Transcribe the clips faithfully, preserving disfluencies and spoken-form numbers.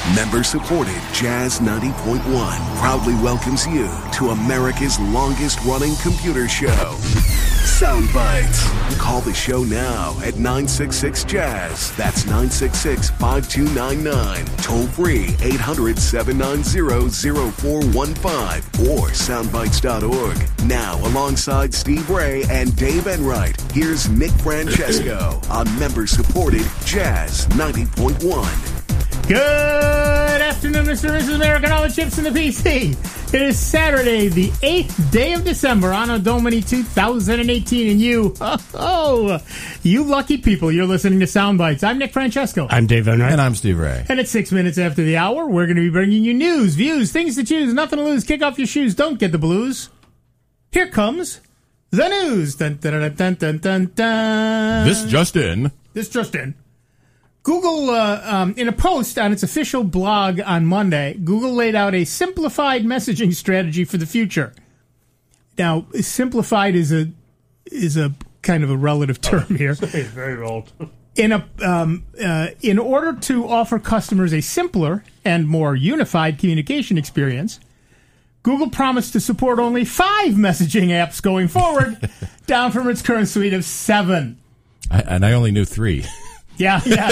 Member-supported Jazz ninety point one proudly welcomes you to America's longest-running computer show, Sound Bites. Call the show now at nine six six jazz. That's nine six six, five two nine nine. Toll free eight hundred, seven nine zero, zero four one five or soundbites dot org. Now, alongside Steve Ray and Dave Enright, here's Nick Francesco on member-supported Jazz ninety point one. Good afternoon, Mister and Missus America, and all the chips in the P C. It is Saturday, the eighth day of December, Anno Domini two thousand eighteen, and you, oh, oh, you lucky people, you're listening to Sound Bites. I'm Nick Francesco. I'm Dave Enright. And I'm Steve Ray. And at six minutes after the hour, we're going to be bringing you news, views, things to choose, nothing to lose. Kick off your shoes, don't get the blues. Here comes the news. Dun, dun, dun, dun, dun, dun, dun. This just in. This just in. Google, uh, um, in a post on its official blog on Monday, Google laid out a simplified messaging strategy for the future. Now, simplified is a is a kind of a relative term here. It's very old. In a um, uh, in order to offer customers a simpler and more unified communication experience, Google promised to support only five messaging apps going forward, down from its current suite of seven. I, and I only knew three. Yeah, yeah.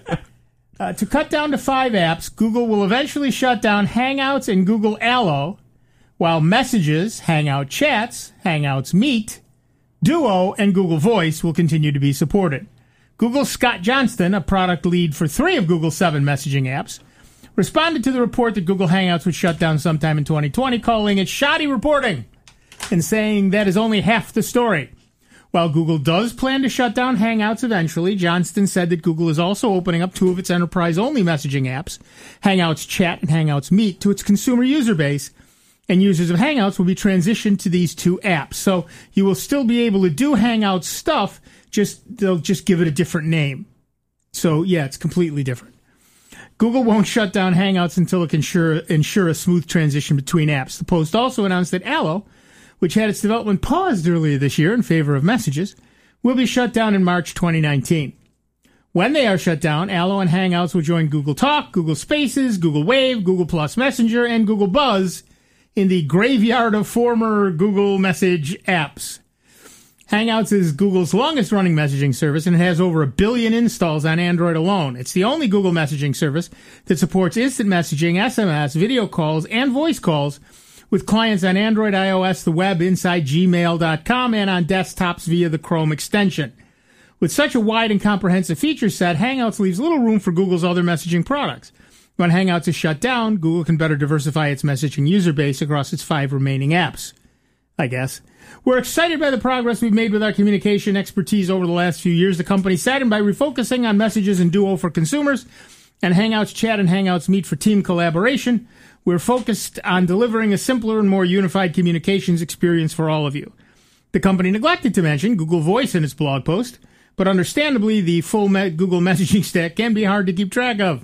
uh, to cut down to five apps, Google will eventually shut down Hangouts and Google Allo, while Messages, Hangout Chats, Hangouts Meet, Duo, and Google Voice will continue to be supported. Google's Scott Johnston, a product lead for three of Google's seven messaging apps, responded to the report that Google Hangouts would shut down sometime in twenty twenty, calling it shoddy reporting and saying that is only half the story. While Google does plan to shut down Hangouts eventually, Johnston said that Google is also opening up two of its enterprise-only messaging apps, Hangouts Chat and Hangouts Meet, to its consumer user base, and users of Hangouts will be transitioned to these two apps. So you will still be able to do Hangouts stuff, just they'll just give it a different name. So, yeah, it's completely different. Google won't shut down Hangouts until it can ensure, ensure a smooth transition between apps. The Post also announced that Allo, which had its development paused earlier this year in favor of Messages, will be shut down in March twenty nineteen. When they are shut down, Allo and Hangouts will join Google Talk, Google Spaces, Google Wave, Google Plus Messenger, and Google Buzz in the graveyard of former Google Message apps. Hangouts is Google's longest-running messaging service, and it has over a billion installs on Android alone. It's the only Google messaging service that supports instant messaging, S M S, video calls, and voice calls, with clients on Android, iOS, the web, inside gmail dot com, and on desktops via the Chrome extension. With such a wide and comprehensive feature set, Hangouts leaves little room for Google's other messaging products. When Hangouts is shut down, Google can better diversify its messaging user base across its five remaining apps, I guess. We're excited by the progress we've made with our communication expertise over the last few years. The company saddened by refocusing on Messages and Duo for consumers, and Hangouts Chat and Hangouts Meet for team collaboration. We're focused on delivering a simpler and more unified communications experience for all of you. The company neglected to mention Google Voice in its blog post, but understandably, the full me- Google messaging stack can be hard to keep track of.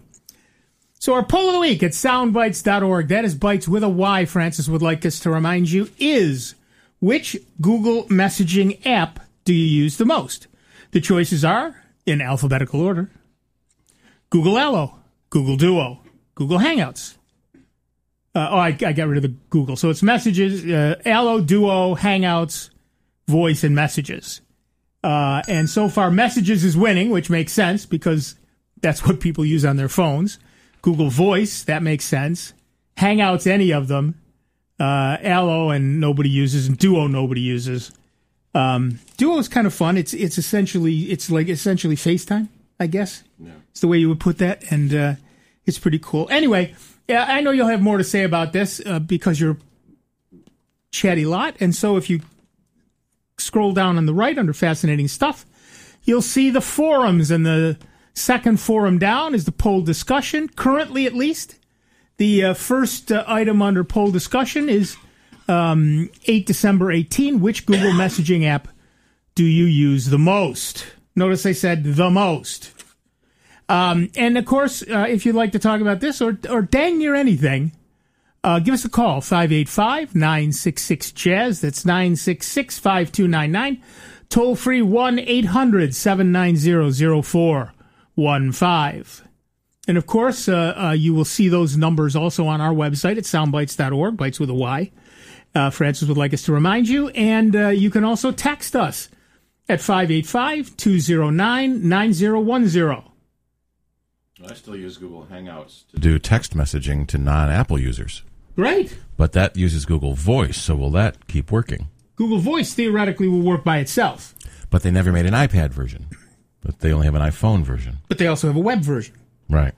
So our poll of the week at soundbites dot org, that is bites with a Y, Francis would like us to remind you, is which Google messaging app do you use the most? The choices are, in alphabetical order, Google Allo, Google Duo, Google Hangouts. Uh, oh, I, I got rid of the Google. So it's Messages, uh, Allo, Duo, Hangouts, Voice, and Messages. Uh, and so far, Messages is winning, which makes sense because that's what people use on their phones. Google Voice, that makes sense. Hangouts, any of them. Uh, Allo, and nobody uses, and Duo, nobody uses. Um, Duo is kind of fun. It's it's essentially it's like essentially FaceTime, I guess. No. It's the way you would put that, and uh, it's pretty cool. Anyway. Yeah, I know you'll have more to say about this uh, because you're a chatty lot. And so if you scroll down on the right under Fascinating Stuff, you'll see the forums. And the second forum down is the poll discussion, currently at least. The uh, first uh, item under poll discussion is um, eight December eighteen. Which Google messaging app do you use the most? Notice I said the most. Um, and, of course, uh, if you'd like to talk about this or or dang near anything, uh, give us a call, five eight five, nine six six, jazz. That's nine six six, five two nine nine. Toll free one eight hundred, seven nine zero, zero four one five. And, of course, uh, uh, you will see those numbers also on our website at soundbites dot org, bites with a Y. Uh, Francis would like us to remind you. And uh, you can also text us at five eight five, two zero nine, nine zero one zero. I still use Google Hangouts to do text messaging to non-Apple users. Great. But that uses Google Voice, so will that keep working? Google Voice theoretically will work by itself. But they never made an iPad version. But they only have an iPhone version. But they also have a web version. Right.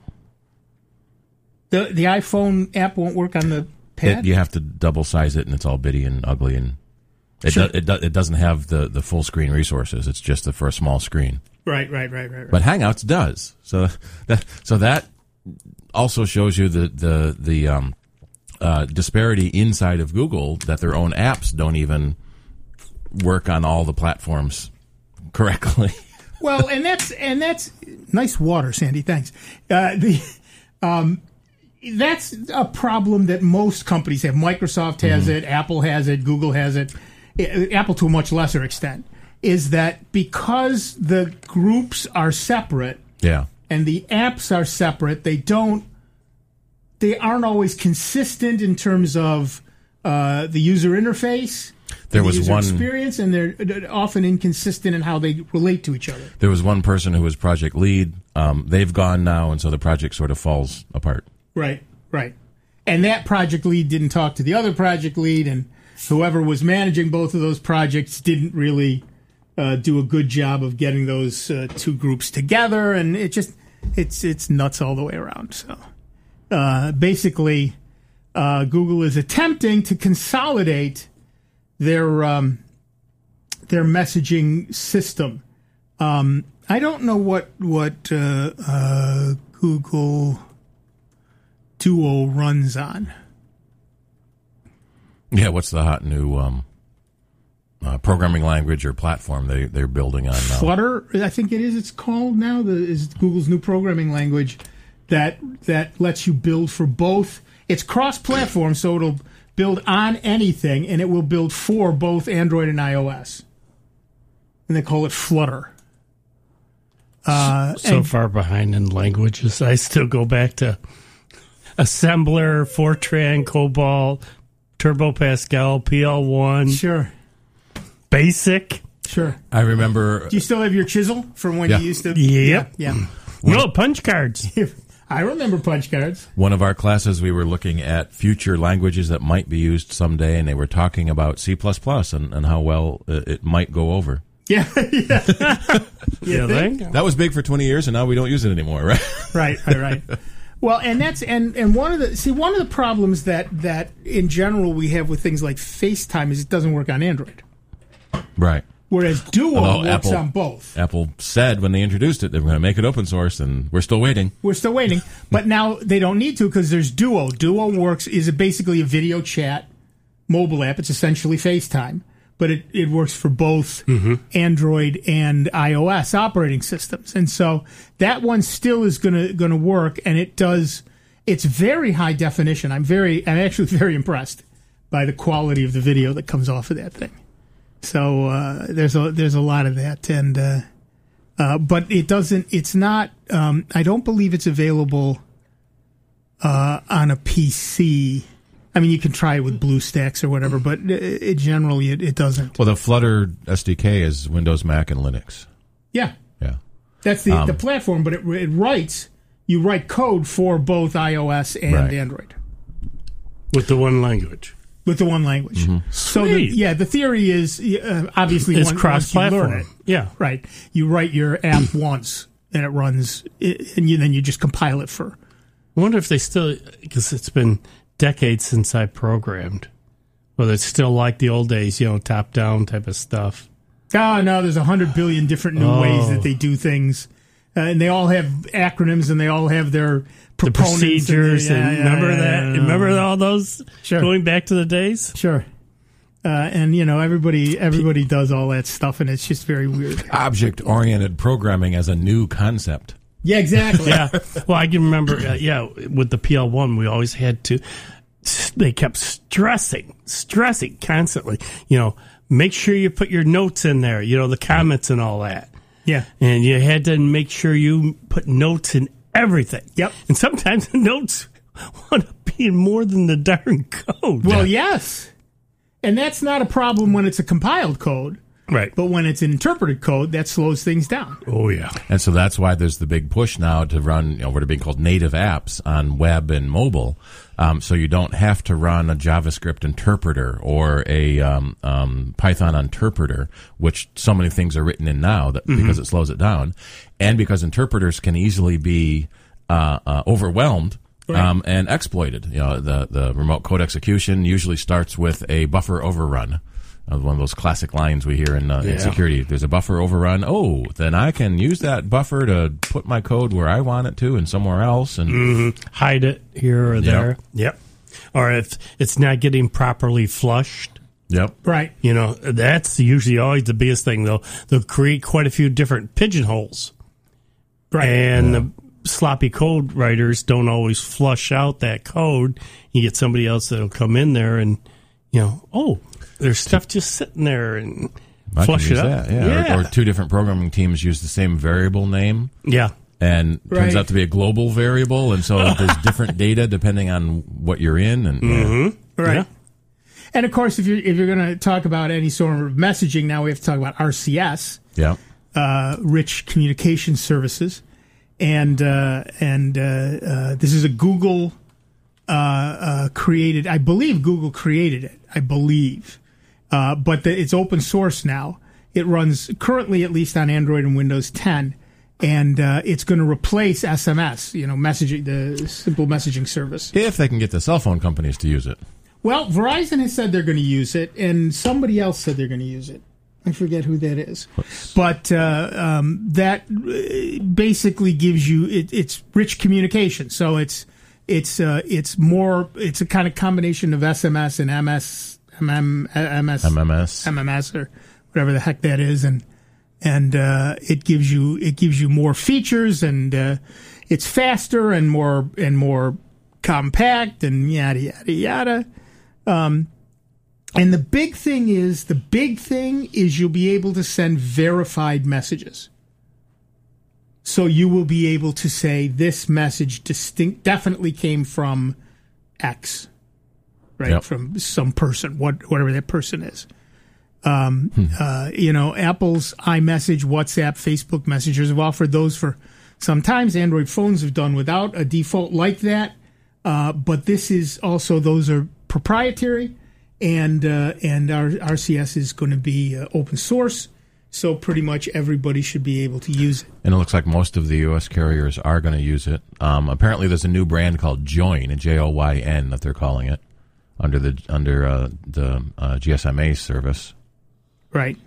The the iPhone app won't work on the pad? It, you have to double size it, and it's all bitty and ugly, and it Sure. do, it, do, it doesn't have the, the full screen resources. It's just the, for a small screen. Right, right, right, right, right. But Hangouts does. So that so that also shows you the the the um, uh, disparity inside of Google, that their own apps don't even work on all the platforms correctly. Well, and that's and that's nice water, Sandy. Thanks. Uh, the um, that's a problem that most companies have. Microsoft has mm-hmm. it, Apple has it, Google has it. Apple to a much lesser extent. Is that because the groups are separate, yeah, and the apps are separate, they don't, they aren't always consistent in terms of uh, the user interface. There the was user one experience, and they're often inconsistent in how they relate to each other. There was one person who was project lead. Um, they've gone now, and so the project sort of falls apart. Right, right. And that project lead didn't talk to the other project lead, and whoever was managing both of those projects didn't really uh, do a good job of getting those uh, two groups together, and it just it's it's nuts all the way around. So uh, basically, uh, Google is attempting to consolidate their um, their messaging system. Um, I don't know what what uh, uh, Google Duo runs on. Yeah, what's the hot new um, uh, programming language or platform they they're building on now? Flutter, I think it is. It's called now. The is Google's new programming language that that lets you build for both. It's cross-platform, so it'll build on anything, and it will build for both Android and iOS. And they call it Flutter. Uh, so and, far behind in languages, I still go back to Assembler, Fortran, COBOL, Turbo Pascal, P L one. Sure. Basic. Sure. I remember. Do you still have your chisel from when Yeah. you used to? Yep. Yeah. yeah. No, punch cards. I remember punch cards. One of our classes, we were looking at future languages that might be used someday, and they were talking about C plus plus and, and how well it might go over. Yeah. yeah. You think? That was big for twenty years, and now we don't use it anymore, right? Right, right, right. Well, and that's and, and one of the see one of the problems that, that in general we have with things like FaceTime is it doesn't work on Android. Right. Whereas Duo Although works Apple, on both. Apple said when they introduced it they were going to make it open source, and we're still waiting. We're still waiting, but now they don't need to because there's Duo. Duo works is basically a video chat mobile app. It's essentially FaceTime, but it, it works for both mm-hmm. Android and iOS operating systems, and so that one still is gonna gonna work, and it does. It's very high definition. I'm very, I'm actually very impressed by the quality of the video that comes off of that thing. So uh, there's a there's a lot of that, and uh, uh, but it doesn't. It's not. Um, I don't believe it's available uh, on a P C. I mean, you can try it with BlueStacks or whatever, but it, it generally it, it doesn't. Well, the Flutter S D K is Windows, Mac, and Linux. Yeah, yeah, that's the um, the platform. But it, it writes. You write code for both iOS and right. Android with the one language. With the one language. Mm-hmm. So, the, yeah, the theory is uh, obviously it's one, cross-platform. Once you learn it, yeah, right. You write your app once, and it runs, and you, then you just compile it for. I wonder if they still, because it's been decades since I programmed, whether it's still like the old days, you know, top-down type of stuff. Oh, no, there's a hundred billion different new oh. ways that they do things, uh, and they all have acronyms, and they all have their the procedures. And, and, and yeah, remember yeah, that? Yeah, remember all those sure. going back to the days? Sure. Uh, and you know everybody everybody does all that stuff, and it's just very weird. Object-oriented programming as a new concept. Yeah, exactly. yeah. Well, I can remember. Uh, yeah, with the P L one, we always had to. They kept stressing, stressing constantly. You know, make sure you put your notes in there. You know, the comments and all that. Yeah. And you had to make sure you put notes in everything. Yep. And sometimes the notes want to be more than the darn code. Well, yes. And that's not a problem when it's a compiled code. Right. But when it's an interpreted code, that slows things down. Oh, yeah. And so that's why there's the big push now to run, you know, what are being called native apps on web and mobile. Um, so you don't have to run a JavaScript interpreter or a um, um, Python interpreter, which so many things are written in now that, mm-hmm. because it slows it down. And because interpreters can easily be uh, uh, overwhelmed. Right. Um, and exploited. You know, the, the remote code execution usually starts with a buffer overrun. Uh, one of those classic lines we hear in, uh, yeah. in security. There's a buffer overrun. Oh, then I can use that buffer to put my code where I want it to and somewhere else. And mm-hmm. hide it here or there. Yep. yep. Or if it's not getting properly flushed. Yep. Right. You know, that's usually always the biggest thing, though. They'll create quite a few different pigeonholes. Right. And yeah. the sloppy code writers don't always flush out that code. You get somebody else that'll come in there and, you know, oh, there's stuff just sitting there and I flush it out. That, yeah. yeah. Or, or two different programming teams use the same variable name. Yeah. And right. turns out to be a global variable, and so there's different data depending on what you're in. And mm-hmm. yeah. Right. Yeah. And of course, if you're if you're going to talk about any sort of messaging, now we have to talk about R C S, Yeah. uh, rich communication services. And uh, and uh, uh, this is a Google uh, uh, created. I believe Google created it. I believe, uh, but the, it's open source now. It runs currently at least on Android and Windows ten, and uh, it's going to replace S M S. You know, messaging, the simple messaging service. If they can get the cell phone companies to use it. Well, Verizon has said they're going to use it, and somebody else said they're going to use it. I forget who that is, but uh, um, that basically gives you it, it's rich communication. So it's it's uh, it's more it's a kind of combination of S M S and M S M M M S M M S M M S or whatever the heck that is, and and uh, it gives you it gives you more features, and uh, it's faster and more and more compact and yada yada yada. Um, And the big thing is, the big thing is you'll be able to send verified messages. So you will be able to say this message distinct, definitely came from X, right? Yep. From some person, what, whatever that person is. Um, hmm. uh, you know, Apple's iMessage, WhatsApp, Facebook messengers have offered those for some times. Android phones have done without a default like that. Uh, but this is also, those are proprietary. And uh, and our R C S is going to be uh, open source, so pretty much everybody should be able to use it. And it looks like most of the U S carriers are going to use it. Um, apparently, there's a new brand called Joyn, J O Y N, that they're calling it under the under uh, the uh, G S M A service. Right.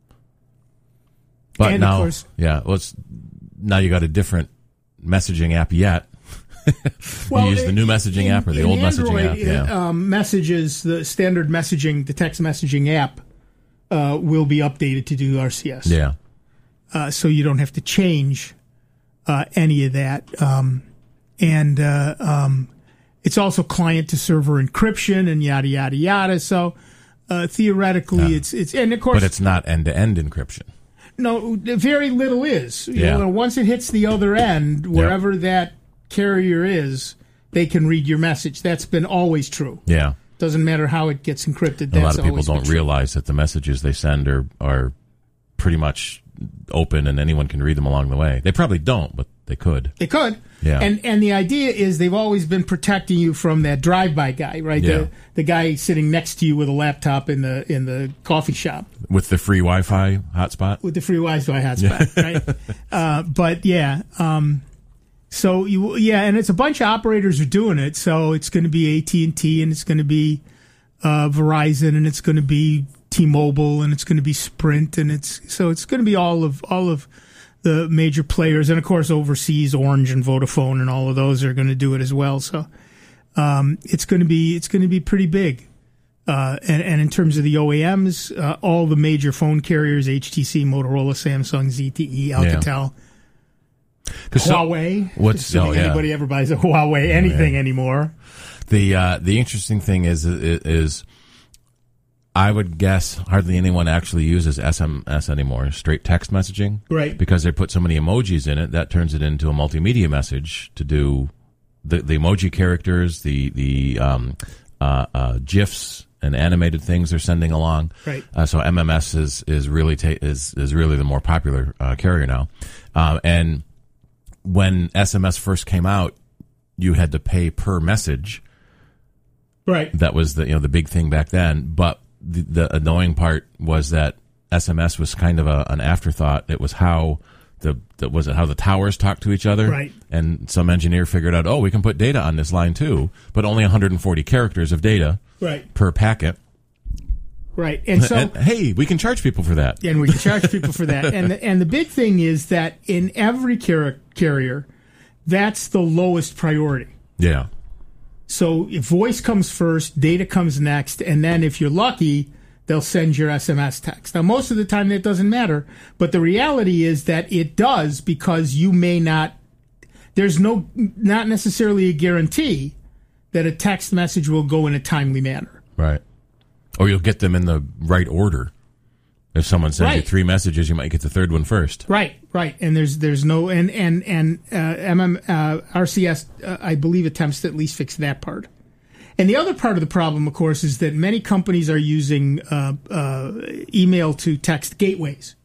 But and now, of course, yeah, well, it's, now you got a different messaging app yet. well, you use the new messaging in, app or the in old Android, messaging app? Yeah. Um, messages, the standard messaging, the text messaging app uh, will be updated to do R C S. Yeah. Uh, so you don't have to change uh, any of that. Um, and uh, um, it's also client-to-server encryption and yada, yada, yada. So uh, theoretically, yeah. it's, it's... And of course... But it's not end-to-end encryption. No, very little is. You Yeah. know, once it hits the other end, wherever yep. that carrier is, they can read your message. That's been always true. Yeah. Doesn't matter how it gets encrypted. A lot of people always don't realize that the messages they send are, are pretty much open and anyone can read them along the way. They probably don't, but they could. They could. Yeah. And and the idea is they've always been protecting you from that drive-by guy, right? Yeah. The the guy sitting next to you with a laptop in the in the coffee shop. With the free Wi-Fi hotspot? With the free Wi-Fi hotspot, yeah. right? Uh, but yeah, um, so you yeah, and it's a bunch of operators are doing it. So it's going to be A T and T, and it's going to be uh, Verizon, and it's going to be T-Mobile, and it's going to be Sprint, and it's so it's going to be all of all of the major players, and of course overseas, Orange and Vodafone, and all of those are going to do it as well. So um, it's going to be it's going to be pretty big. Uh, and, and in terms of the O E Ms, uh, all the major phone carriers, H T C, Motorola, Samsung, Z T E, Alcatel, yeah. Huawei. So, what's oh, yeah. anybody ever buys a Huawei anything oh, yeah. anymore? The uh, the interesting thing is is I would guess hardly anyone actually uses S M S anymore, straight text messaging. Right. Because they put so many emojis in it, that turns it into a multimedia message to do the, the emoji characters, the, the um, uh, uh, GIFs and animated things they're sending along. Right. Uh, so M M S is, is really ta- is, is really the more popular uh, carrier now. Um, and when S M S first came out, you had to pay per message. Right. That was the you know the big thing back then. But the, the annoying part was that S M S was kind of a, an afterthought. It was how the, the was it how the towers talk to each other. Right. And some engineer figured out, oh, we can put data on this line too, but only one hundred forty characters of data. Right. Per packet. Right. And so, and, hey, we can charge people for that. And we can charge people for that. And the, and the big thing is that in every car- carrier, that's the lowest priority. Yeah. So if voice comes first, data comes next, and then if you're lucky, they'll send your S M S text. Now, most of the time that doesn't matter, but the reality is that it does because you may not, there's no, not necessarily a guarantee that a text message will go in a timely manner. Right. Or you'll get them in the right order. If someone sends Right. you three messages, you might get the third one first. Right, right. And there's there's no, and, and, and uh, M M, uh, R C S, uh, I believe, attempts to at least fix that part. And the other part of the problem, of course, is that many companies are using uh, uh, email to text gateways.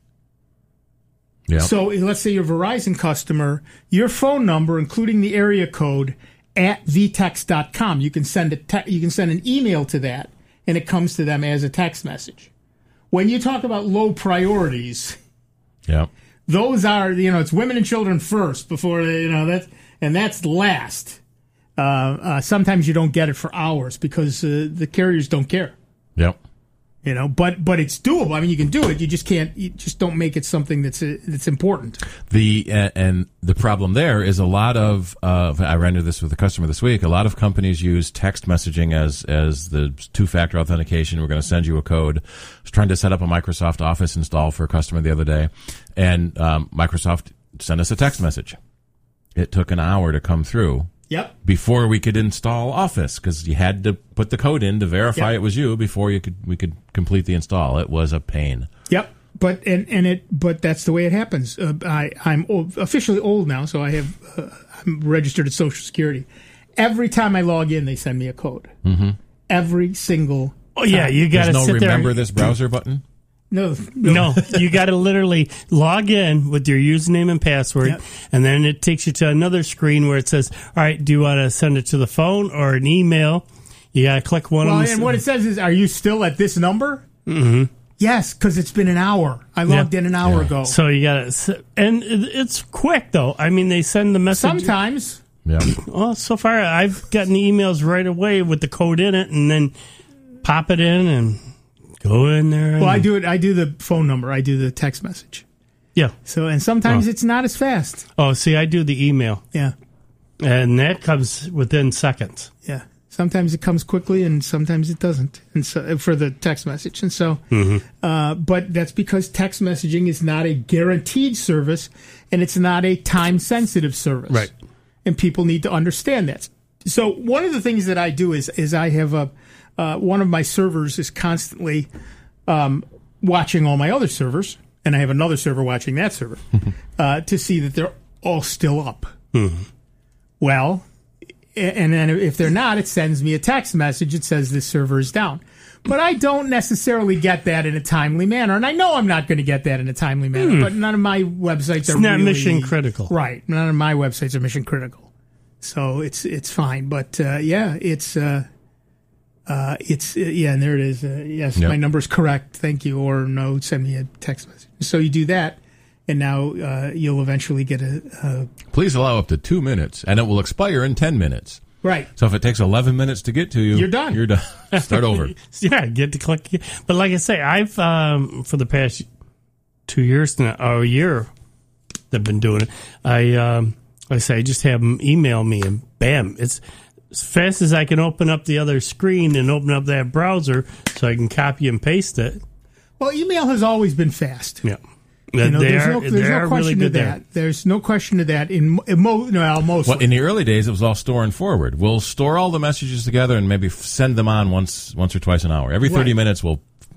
Yeah. So let's say you're a Verizon customer, your phone number, including the area code, at v text dot com. You can send a te- you can send an email to that, and it comes to them as a text message. When you talk about low priorities, Yeah. those are, you know, it's women and children first before, you know, that's, and that's last. Uh, uh, sometimes you don't get it for hours because uh, the carriers don't care, Yep. you know, but, but it's doable. I mean, you can do it. You just can't, you just don't make it something that's, uh, that's important. The and, and the problem there is a lot of uh, I ran into this with a customer this week. A lot of companies use text messaging as as the two-factor authentication. We're going to send you a code. I was trying to set up a Microsoft Office install for a customer the other day, and um, Microsoft sent us a text message. It took an hour to come through. Yep. Before we could install Office, because you had to put the code in to verify Yep. it was you before you could we could complete the install. It was a pain. Yep. But and, and it but that's the way it happens. Uh, I I'm old, officially old now, so I have uh, I'm registered at Social Security. Every time I log in, they send me a code. Mm-hmm. Every single. Oh yeah, time. you got to There's no sit there. remember this browser button. No, no, No, you got to literally log in with your username and password, Yep. and then it takes you to another screen where it says, "All right, do you want to send it to the phone or an email?" You got to click one Well, of them. and what it says is, "Are you still at this number?" Mm-hmm. Yes, because it's been an hour. I logged Yeah. in an hour Yeah. ago. So you got to, and it- it's quick though. I mean, they send the message. Sometimes. Yeah. Well, so far I've gotten emails right away with the code in it, and then pop it in and go in there. And, Well, I do it. I do the phone number. I do the text message. Yeah. So, and sometimes Oh. it's not as fast. Oh, see, I do the email, Yeah, and that comes within seconds. yeah. Sometimes it comes quickly, and sometimes it doesn't. And so for the text message, and so, Mm-hmm. uh, but that's because text messaging is not a guaranteed service, and it's not a time-sensitive service. Right. And people need to understand that. So one of the things that I do is is I have a uh, one of my servers is constantly um, watching all my other servers, and I have another server watching that server uh, to see that they're all still up. Mm-hmm. Well, and then if they're not, it sends me a text message. It says this server is down. But I don't necessarily get that in a timely manner, and I know I'm not going to get that in a timely manner. Hmm. But none of my websites It's are not really, mission critical. right? None of my websites are mission critical, so it's it's fine. But uh, yeah, it's uh, uh, it's uh, yeah, and there it is. Uh, yes, Yep. my number is correct. Thank you. Or no, send me a text message. So you do that, and now uh, you'll eventually get a, a Please allow up to two minutes, and it will expire in ten minutes. right. So if it takes eleven minutes to get to you, You're done. You're done. Start over. Yeah, get to click. But like I say, I've um, for the past two years now, or a year, I've been doing it. I um, like I say, I just have them email me, and bam, it's as fast as I can open up the other screen and open up that browser, so I can copy and paste it. Well, email has always been fast. Yeah, You know, they there's are, no, there's they no are question really to good that. there. There's no question to that. In, in mo, no, mostly. Well, in the early days, it was all store and forward. We'll store all the messages together and maybe f- send them on once, once or twice an hour. Every thirty Right. minutes, we'll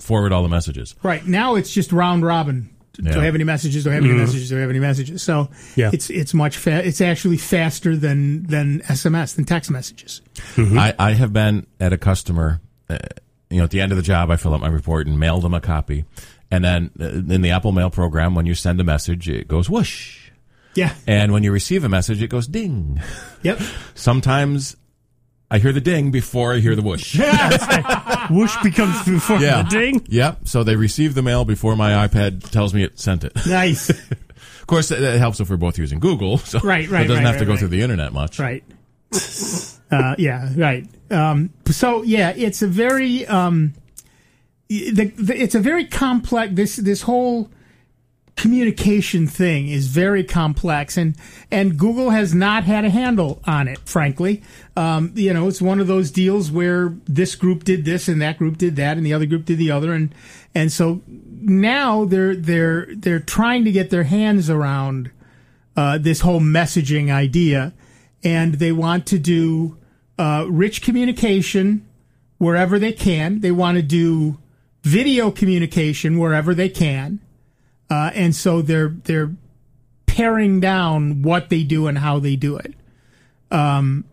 forward all the messages. Right. Now it's just round robin. Yeah. Do I have any messages? Do I have any messages? Do I have any messages? So Yeah. it's it's much fa- it's actually faster than than S M S, than text messages. I, I have been at a customer, uh, you know, at the end of the job, I fill out my report and mail them a copy. And then uh, in the Apple Mail program, when you send a message, it goes whoosh. Yeah. And when you receive a message, it goes ding. Yep. Sometimes I hear the ding before I hear the whoosh. Whoosh becomes before Yeah. the ding. Yep. So they receive the mail before my iPad tells me it sent it. Nice. Of course, that that helps if we're both using Google. So Right, right, It doesn't right, have to right, go right. through the internet much. Right. Uh, yeah, right. Um, so yeah, it's a very um, the, the, it's a very complex. This this whole communication thing is very complex, and and Google has not had a handle on it. Frankly, um, you know, it's one of those deals where this group did this and that group did that, and the other group did the other, and and so now they're they're they're trying to get their hands around uh, this whole messaging idea. And they want to do uh, rich communication wherever they can. They want to do video communication wherever they can. Uh, and so they're they're paring down what they do and how they do it. Um,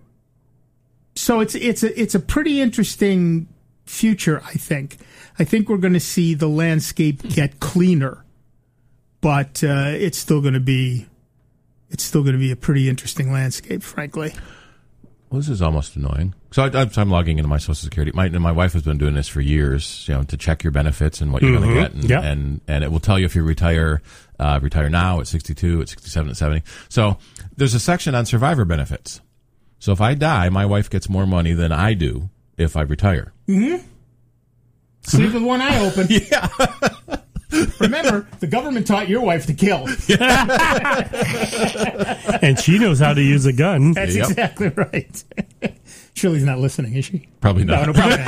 so it's it's a it's a pretty interesting future, I think. I think we're going to see the landscape get cleaner, but uh, it's still going to be. It's still going to be a pretty interesting landscape, frankly. Well, this is almost annoying. So I, I'm logging into my Social Security. My, my wife has been doing this for years, you know, to check your benefits and what you're Mm-hmm. going to get, and, Yep. and and it will tell you if you retire, uh, retire now at sixty-two, at sixty-seven, at seventy. So there's a section on survivor benefits. So if I die, my wife gets more money than I do if I retire. Sleep with one eye open. Yeah. Remember, the government taught your wife to kill. And she knows how to use a gun. That's Yep. exactly right. Shirley's not listening, is she? Probably No, not. no, probably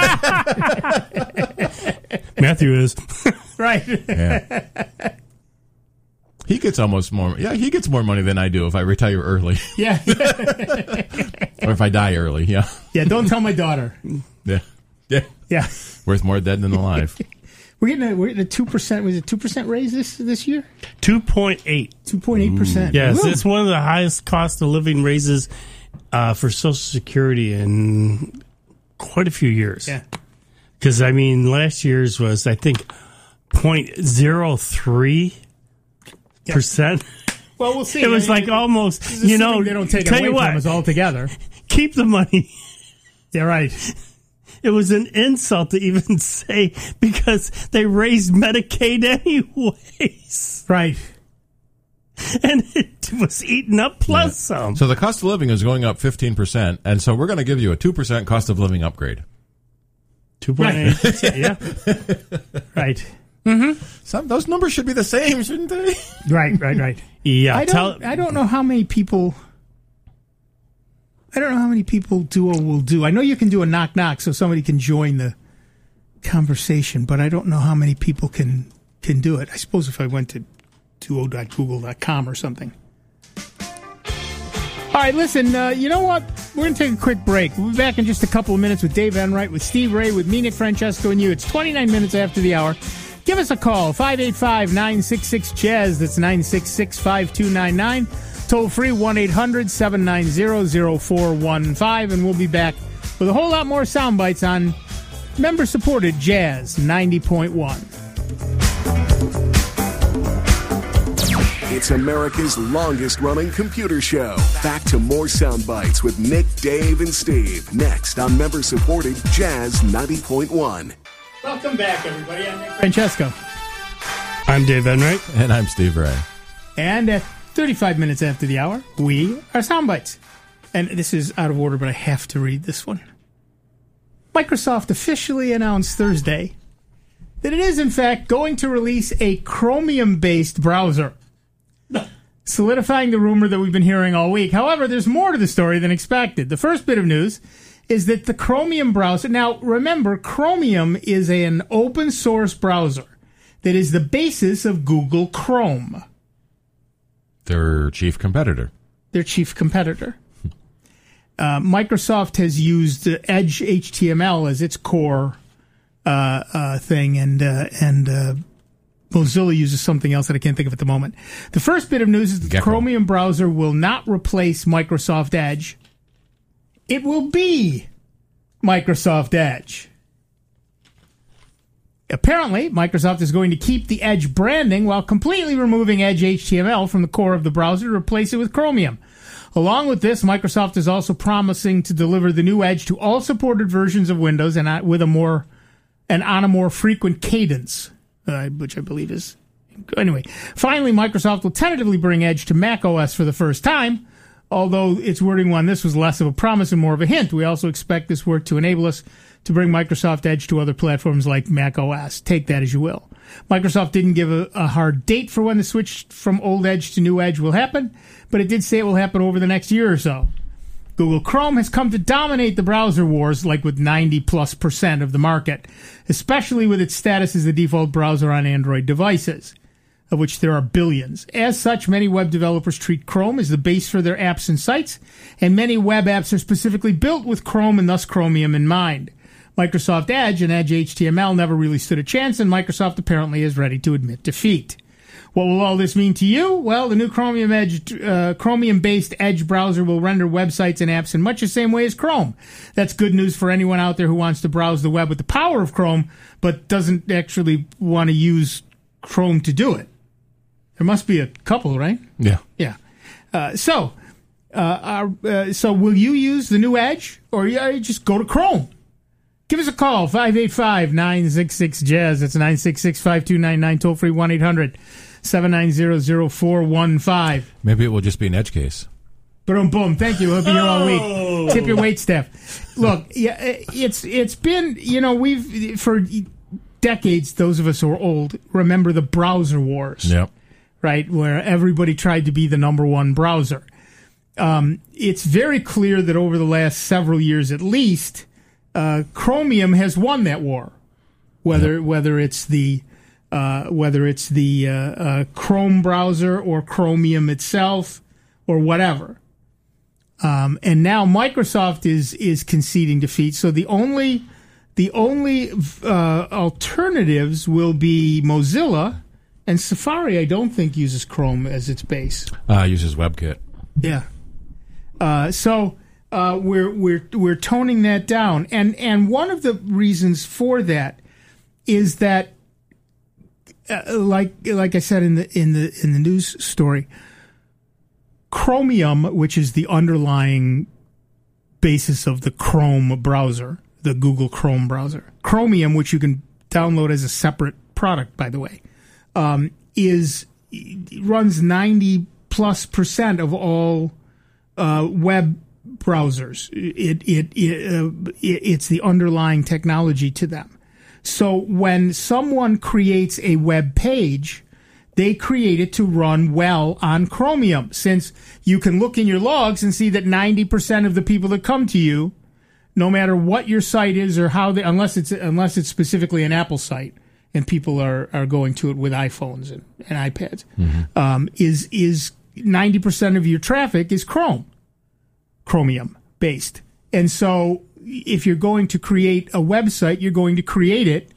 not. Matthew is. Right. Yeah. He gets almost more. Yeah, he gets more money than I do if I retire early Yeah. or if I die early. Yeah, Yeah, don't tell my daughter. yeah, yeah. Yeah. Worth more dead than alive. We're getting a, we're getting a two percent, was it two percent raise this this year? two point eight. two point eight percent. Yes, it's one of the highest cost of living raises uh, for Social Security in quite a few years. Yeah. Because, I mean, last year's was, I think, zero point zero three percent. Well, we'll see. It was I mean, like almost, this is you know, something they don't take it tell away you from what, us altogether. keep the money. Yeah, right. It was an insult to even say because they raised Medicaid anyways. Right. And it was eaten up plus some. So the cost of living is going up fifteen percent, and so we're going to give you a two percent cost of living upgrade. two point eight percent, yeah. Right. Some those numbers should be the same, shouldn't they? Right, right, right. Yeah, I tell, don't, I don't know how many people. I don't know how many people do or will do. I know you can do a knock knock so somebody can join the conversation, but I don't know how many people can can do it. I suppose if I went to two o dot google dot com or something. All right, listen, uh, you know what? We're going to take a quick break. We'll be back in just a couple of minutes with Dave Enright, with Steve Ray, with me, Nick Francesco, and you. It's twenty-nine minutes after the hour. Give us a call, five eight five, nine six six, jazz. That's nine six six, five two nine nine. Toll free, one eight hundred, seven nine zero, zero four one five. And we'll be back with a whole lot more sound bites on member-supported Jazz ninety point one. It's America's longest-running computer show. Back to more sound bites with Nick, Dave, and Steve. Next on member-supported Jazz ninety point one. Welcome back, everybody. I'm Nick Francesco. I'm Dave Enright. And I'm Steve Ray. And at thirty-five minutes after the hour, we are sound bites. And this is out of order, but I have to read this one. Microsoft officially announced Thursday that it is, in fact, going to release a Chromium-based browser, solidifying the rumor that we've been hearing all week. However, there's more to the story than expected. The first bit of news is that the Chromium browser... Now, remember, Chromium is an open-source browser that is the basis of Google Chrome, Their chief competitor. their chief competitor. Uh, Microsoft has used uh, Edge H T M L as its core uh, uh, thing, and uh, and uh, Mozilla uses something else that I can't think of at the moment. The first bit of news is that the Gecko. Chromium browser will not replace Microsoft Edge. It will be Microsoft Edge. Apparently, Microsoft is going to keep the Edge branding while completely removing Edge H T M L from the core of the browser to replace it with Chromium. Along with this, Microsoft is also promising to deliver the new Edge to all supported versions of Windows and with a more and on a more frequent cadence, uh, which I believe is anyway. Finally, Microsoft will tentatively bring Edge to Mac O S for the first time, although its wording on this was less of a promise and more of a hint. We also expect this work to enable us to bring Microsoft Edge to other platforms like Mac O S. Take that as you will. Microsoft didn't give a, a hard date for when the switch from old Edge to new Edge will happen, but it did say it will happen over the next year or so. Google Chrome has come to dominate the browser wars, like with ninety plus percent of the market, especially with its status as the default browser on Android devices, of which there are billions. As such, many web developers treat Chrome as the base for their apps and sites, and many web apps are specifically built with Chrome and thus Chromium in mind. Microsoft Edge and Edge H T M L never really stood a chance, and Microsoft apparently is ready to admit defeat. What will all this mean to you? Well, the new Chromium Edge, uh, Chromium-based Edge browser will render websites and apps in much the same way as Chrome. That's good news for anyone out there who wants to browse the web with the power of Chrome, but doesn't actually want to use Chrome to do it. There must be a couple, right? Yeah. Yeah. Uh, so, uh, uh, uh, so will you use the new Edge, or you just go to Chrome? Give us a call, five eight five, nine six six, jazz. That's nine six six, five two nine nine, toll free one eight hundred, seven nine zero, zero four one five. Maybe it will just be an Edge case. Boom, boom. Thank you. We'll be here all week. Tip your wait staff. Look, yeah, it's it's been, you know, we've, for decades, those of us who are old, remember the browser wars. Yep. Right, where everybody tried to be the number one browser. Um, it's very clear that over the last several years at least, uh, Chromium has won that war. Whether yep. whether it's the uh, whether it's the uh, uh, Chrome browser or Chromium itself or whatever. Um, and now Microsoft is is conceding defeat. So the only the only uh, alternatives will be Mozilla. And Safari, I don't think, uses Chrome as its base. Uh, uses WebKit. Yeah. Uh, so uh, we're we're we're toning that down, and and one of the reasons for that is that, uh, like like I said in the in the in the news story, Chromium, which is the underlying basis of the Chrome browser, the Google Chrome browser, Chromium, which you can download as a separate product, by the way. Um, is runs ninety plus percent of all uh, web browsers. It it, it, uh, it it's the underlying technology to them. So when someone creates a web page, they create it to run well on Chromium, since you can look in your logs and see that ninety percent of the people that come to you, no matter what your site is or how they, unless it's unless it's specifically an Apple site. And people are, are going to it with iPhones and, and iPads, mm-hmm. um, is is ninety percent of your traffic is Chrome, Chromium based. And so if you're going to create a website, you're going to create it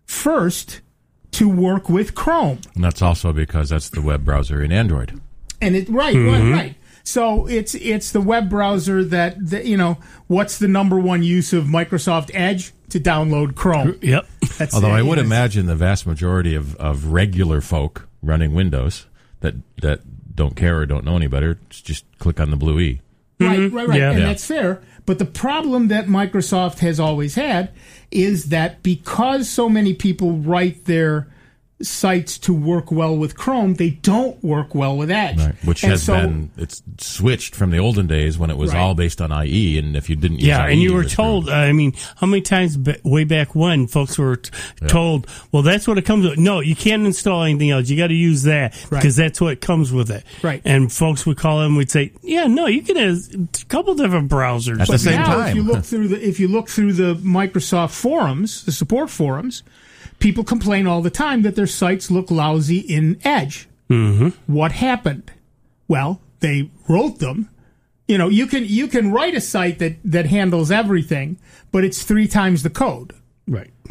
first to work with Chrome. And that's also because that's the web browser in Android. And it right, mm-hmm. right, right. So it's it's the web browser that, that, you know, what's the number one use of Microsoft Edge? To download Chrome. Yep. That's Although it, I would yes. imagine the vast majority of, of regular folk running Windows that that don't care or don't know any better just click on the blue E. Right, Mm-hmm. right, right. Yeah. And Yeah. that's fair. But the problem that Microsoft has always had is that because so many people write their sites to work well with Chrome, they don't work well with Edge. Right. Which And has so- been, it's switched from the olden days when it was Right. all based on I E, and if you didn't use Yeah, I E, and you were were told, screwed. uh, I mean, how many times b- way back when folks were t- Yeah. told, well, that's what it comes with. No, you can't install anything else. You got to use that Right. because that's what comes with it. Right. And folks would call in and we'd say, yeah, no, you can have a couple different browsers. At the But same now, time. if you look through the if you look through the Microsoft forums, the support forums, people complain all the time that their sites look lousy in Edge. Mm-hmm. What happened? Well, they wrote them. You know, you can you can write a site that, that handles everything, but it's three times the code. Right.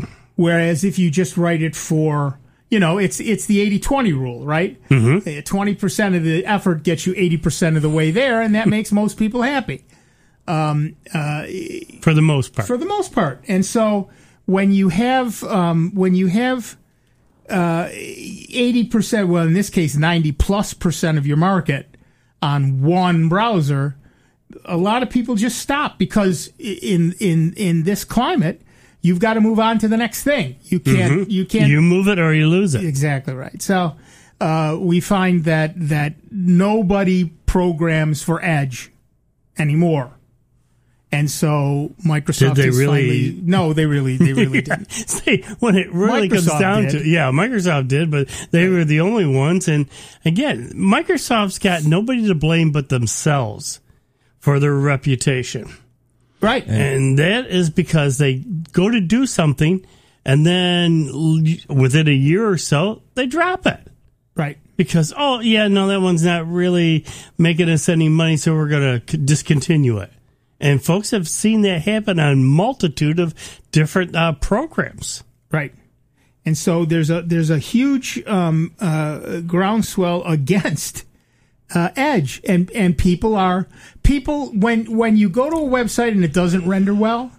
Whereas if you just write it for, you know, it's it's the eighty twenty rule, right? Mm-hmm. twenty percent of the effort gets you eighty percent of the way there, and that makes most people happy. Um, uh, for the most part. For the most part. And so when you have um, when you have uh, eighty percent, well, in this case, ninety plus percent of your market on one browser, a lot of people just stop because in in in this climate, you've got to move on to the next thing. You can't. Mm-hmm. You can't. You move it or you lose it. Exactly right. So uh, we find that that nobody programs for Edge anymore. And so Microsoft Did they is really? Finally, no, they really, they really yeah. didn't. See, when it really Microsoft comes down did. to, yeah, Microsoft did, but they were the only ones. And again, Microsoft's got nobody to blame but themselves for their reputation. Right. And that is because they go to do something, and then l- within a year or so, they drop it. Right. Because, oh, yeah, no, that one's not really making us any money, so we're going to c- discontinue it. And folks have seen that happen on a multitude of different uh, programs. Right. And so there's a there's a huge um, uh, groundswell against uh, Edge, and and people are people when when you go to a website and it doesn't render well.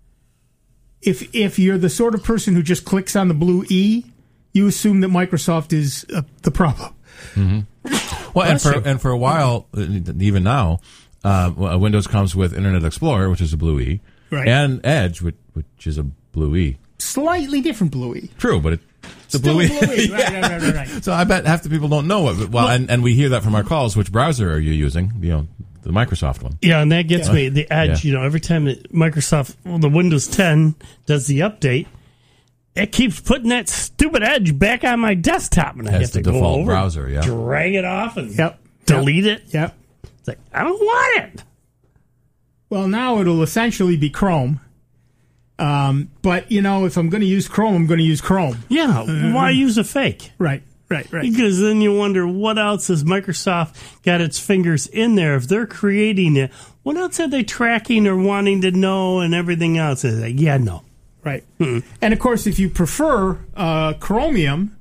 If if you're the sort of person who just clicks on the blue E, you assume that Microsoft is uh, the problem. Mm-hmm. Well, and for and for a while, even now. Uh, well, Windows comes with Internet Explorer, which is a blue E, right. and Edge, which, which is a blue E. Slightly different blue E. True, but it, it's a Still blue E. blue E. Right, right, right, right, right. So I bet half the people don't know it. Well, well and, and we hear that from our calls. Which browser are you using? You know, the Microsoft one. Yeah, and that gets Yeah. me. The Edge, Yeah. you know, every time that Microsoft, well, the Windows ten does the update, it keeps putting that stupid Edge back on my desktop, and I As have the to go default over, browser, yeah. drag it off, and Yep. delete it. Yep. It's like, I don't want it. Well, now it'll essentially be Chrome. Um, but, you know, if I'm going to use Chrome, I'm going to use Chrome. Yeah, why use a fake? Right, right, right. Because then you wonder what else has Microsoft got its fingers in there. If they're creating it, what else are they tracking or wanting to know and everything else? It's like, yeah, no. Right. And, of course, if you prefer uh, Chromium,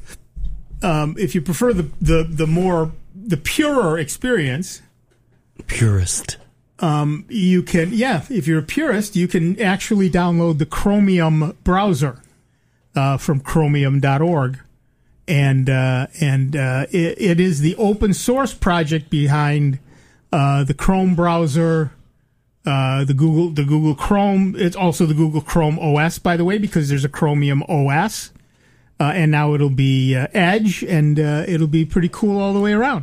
um, if you prefer the, the, the more, the purer experience, Purist. um, you can, yeah, if you're a purist, you can actually download the Chromium browser uh, from chromium dot org. And uh, and uh, it, it is the open source project behind uh, the Chrome browser, uh, the Google the Google Chrome. It's also the Google Chrome O S, by the way, because there's a Chromium O S, uh, and now it'll be uh, Edge, and uh, it'll be pretty cool all the way around.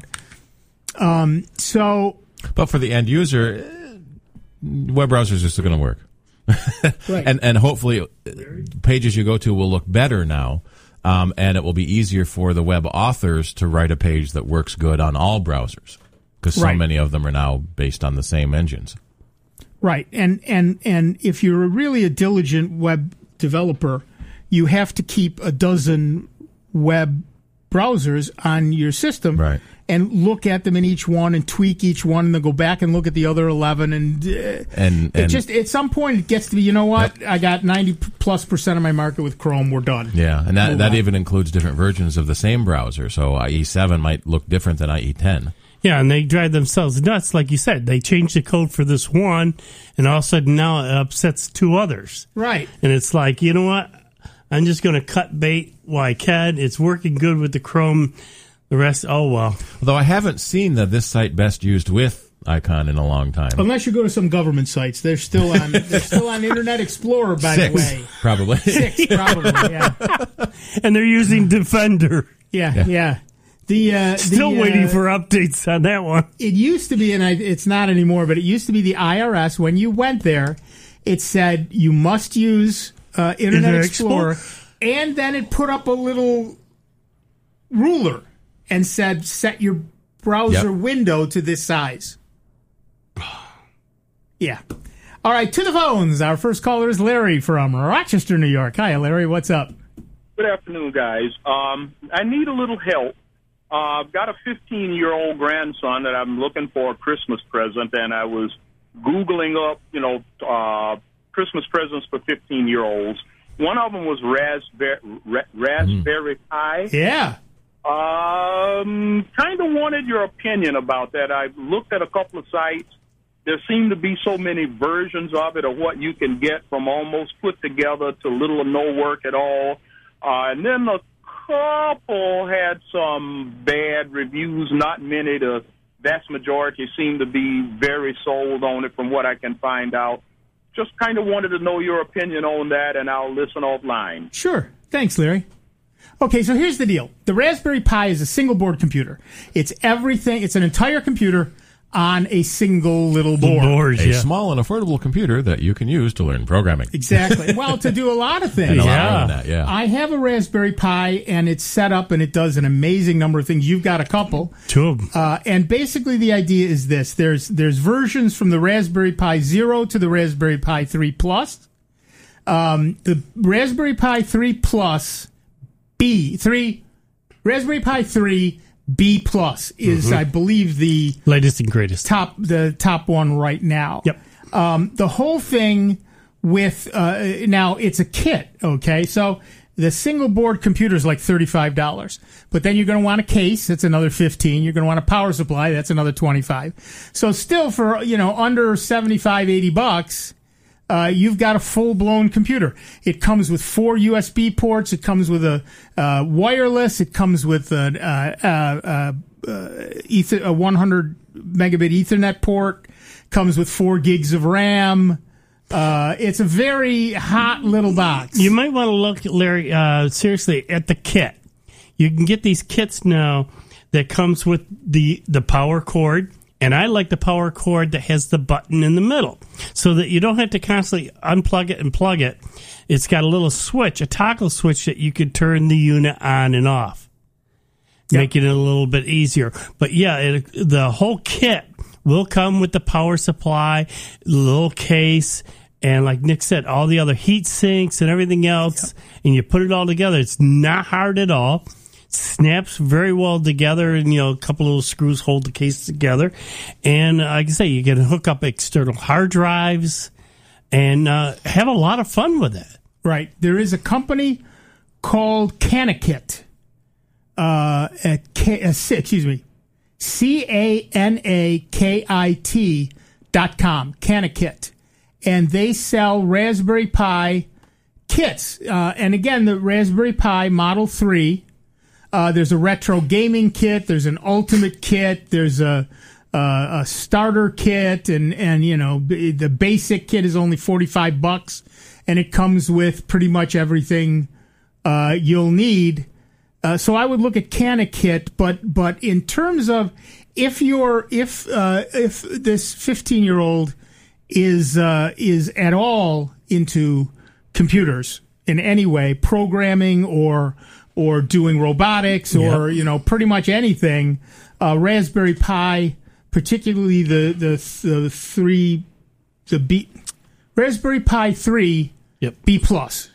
Um, so, But for the end user, eh, web browsers are still going to work. right. and and hopefully, uh, pages you go to will look better now. Um, and it will be easier for the web authors to write a page that works good on all browsers, because so Right. many of them are now based on the same engines. Right, and and and if you're a really a diligent web developer, you have to keep a dozen web browsers on your system, Right. and look at them in each one and tweak each one, and then go back and look at the other eleven, and uh, And, it and just at some point it gets to be, you know what, I got ninety plus percent of my market with Chrome, we're done. yeah, and that Move that on. even includes different versions of the same browser. So I E seven might look different than I E ten. Yeah, and they drive themselves nuts, like you said. They change the code for this one, and all of a sudden now it upsets two others. Right. And it's like, you know what? I'm just going to cut bait while I can. It's working good with the Chrome. The rest, oh, well. Although I haven't seen the this site best used with icon in a long time. Unless you go to some government sites, they're still on. They're still on Internet Explorer, by Six, the way. probably. Six, probably. Yeah. And they're using Defender. Yeah, Yeah. yeah. The uh, Still the, waiting uh, for updates on that one. It used to be, and I, it's not anymore, but it used to be the I R S. When you went there, it said you must use uh, Internet Internet Explorer, Explorer? and then it put up a little ruler and said set your browser Yep. window to this size. Yeah. All right, to the phones. Our first caller is Larry from Rochester, New York. Hi, Larry. What's up? Good afternoon, guys. Um, I need a little help. Uh, I've got a fifteen-year-old grandson that I'm looking for a Christmas present, and I was Googling up, you know, uh, Christmas presents for fifteen-year-olds, One of them was Raspberry, Ra- Raspberry Pi. Yeah. Um, kind of wanted your opinion about that. I looked at a couple of sites. There seem to be so many versions of it, or what you can get from almost put together to little or no work at all. Uh, and then a couple had some bad reviews, not many. The vast majority seem to be very sold on it from what I can find out. Just kind of wanted to know your opinion on that, and I'll listen offline. Sure. Thanks, Larry. Okay, so here's the deal. The Raspberry Pi is a single board computer. It's everything. It's an entire computer on a single little board. Boards, A yeah. small and affordable computer that you can use to learn programming. Exactly. Well, to do a lot of things. And a lot Yeah. more than that, yeah. I have a Raspberry Pi, and it's set up, and it does an amazing number of things. You've got a couple. Two of them. Uh, and basically the idea is this. There's there's versions from the Raspberry Pi Zero to the Raspberry Pi three Plus. Um, the Raspberry Pi three Plus B, three, Raspberry Pi three B Plus is, I believe, the Latest and greatest. top the top one right now. Yep. Um, the whole thing with uh, now it's a kit. Okay, so the single board computer is like thirty-five dollars, but then you're going to want a case. That's another fifteen. You're going to want a power supply. That's another twenty-five. So still, for you know under seventy-five, eighty bucks. Uh, you've got a full-blown computer. It comes with four U S B ports. It comes with a uh, wireless. It comes with a, uh, uh, uh, ether, a one hundred megabit Ethernet port. Comes with four gigs of RAM. Uh, it's a very hot little box. You might want to look, Larry, uh, seriously, at the kit. You can get these kits now that comes with the, the power cord. And I like the power cord that has the button in the middle so that you don't have to constantly unplug it and plug it. It's got a little switch, a toggle switch that you could turn the unit on and off, Yep. making it a little bit easier. But yeah, it, the whole kit will come with the power supply, little case, and like Nick said, all the other heat sinks and everything else. Yep. And you put it all together. It's not hard at all. Snaps very well together, and you know a couple little screws hold the case together. And uh, like I say, you can hook up external hard drives and uh, have a lot of fun with it. Right. There is a company called Canakit. Uh, at K, uh, excuse me, C A N A K I T dot com. Canakit, and they sell Raspberry Pi kits. Uh, and again, the Raspberry Pi Model three. Uh, there's a retro gaming kit. There's an ultimate kit. There's a uh, a starter kit, and and you know b- the basic kit is only forty-five bucks, and it comes with pretty much everything uh, you'll need. Uh, so I would look at Canakit, but but in terms of if you're if uh, if this fifteen year old is uh, is at all into computers in any way, programming or or doing robotics or, yep. you know, pretty much anything, uh, Raspberry Pi, particularly the, the, the three, the B, Raspberry Pi three yep. B plus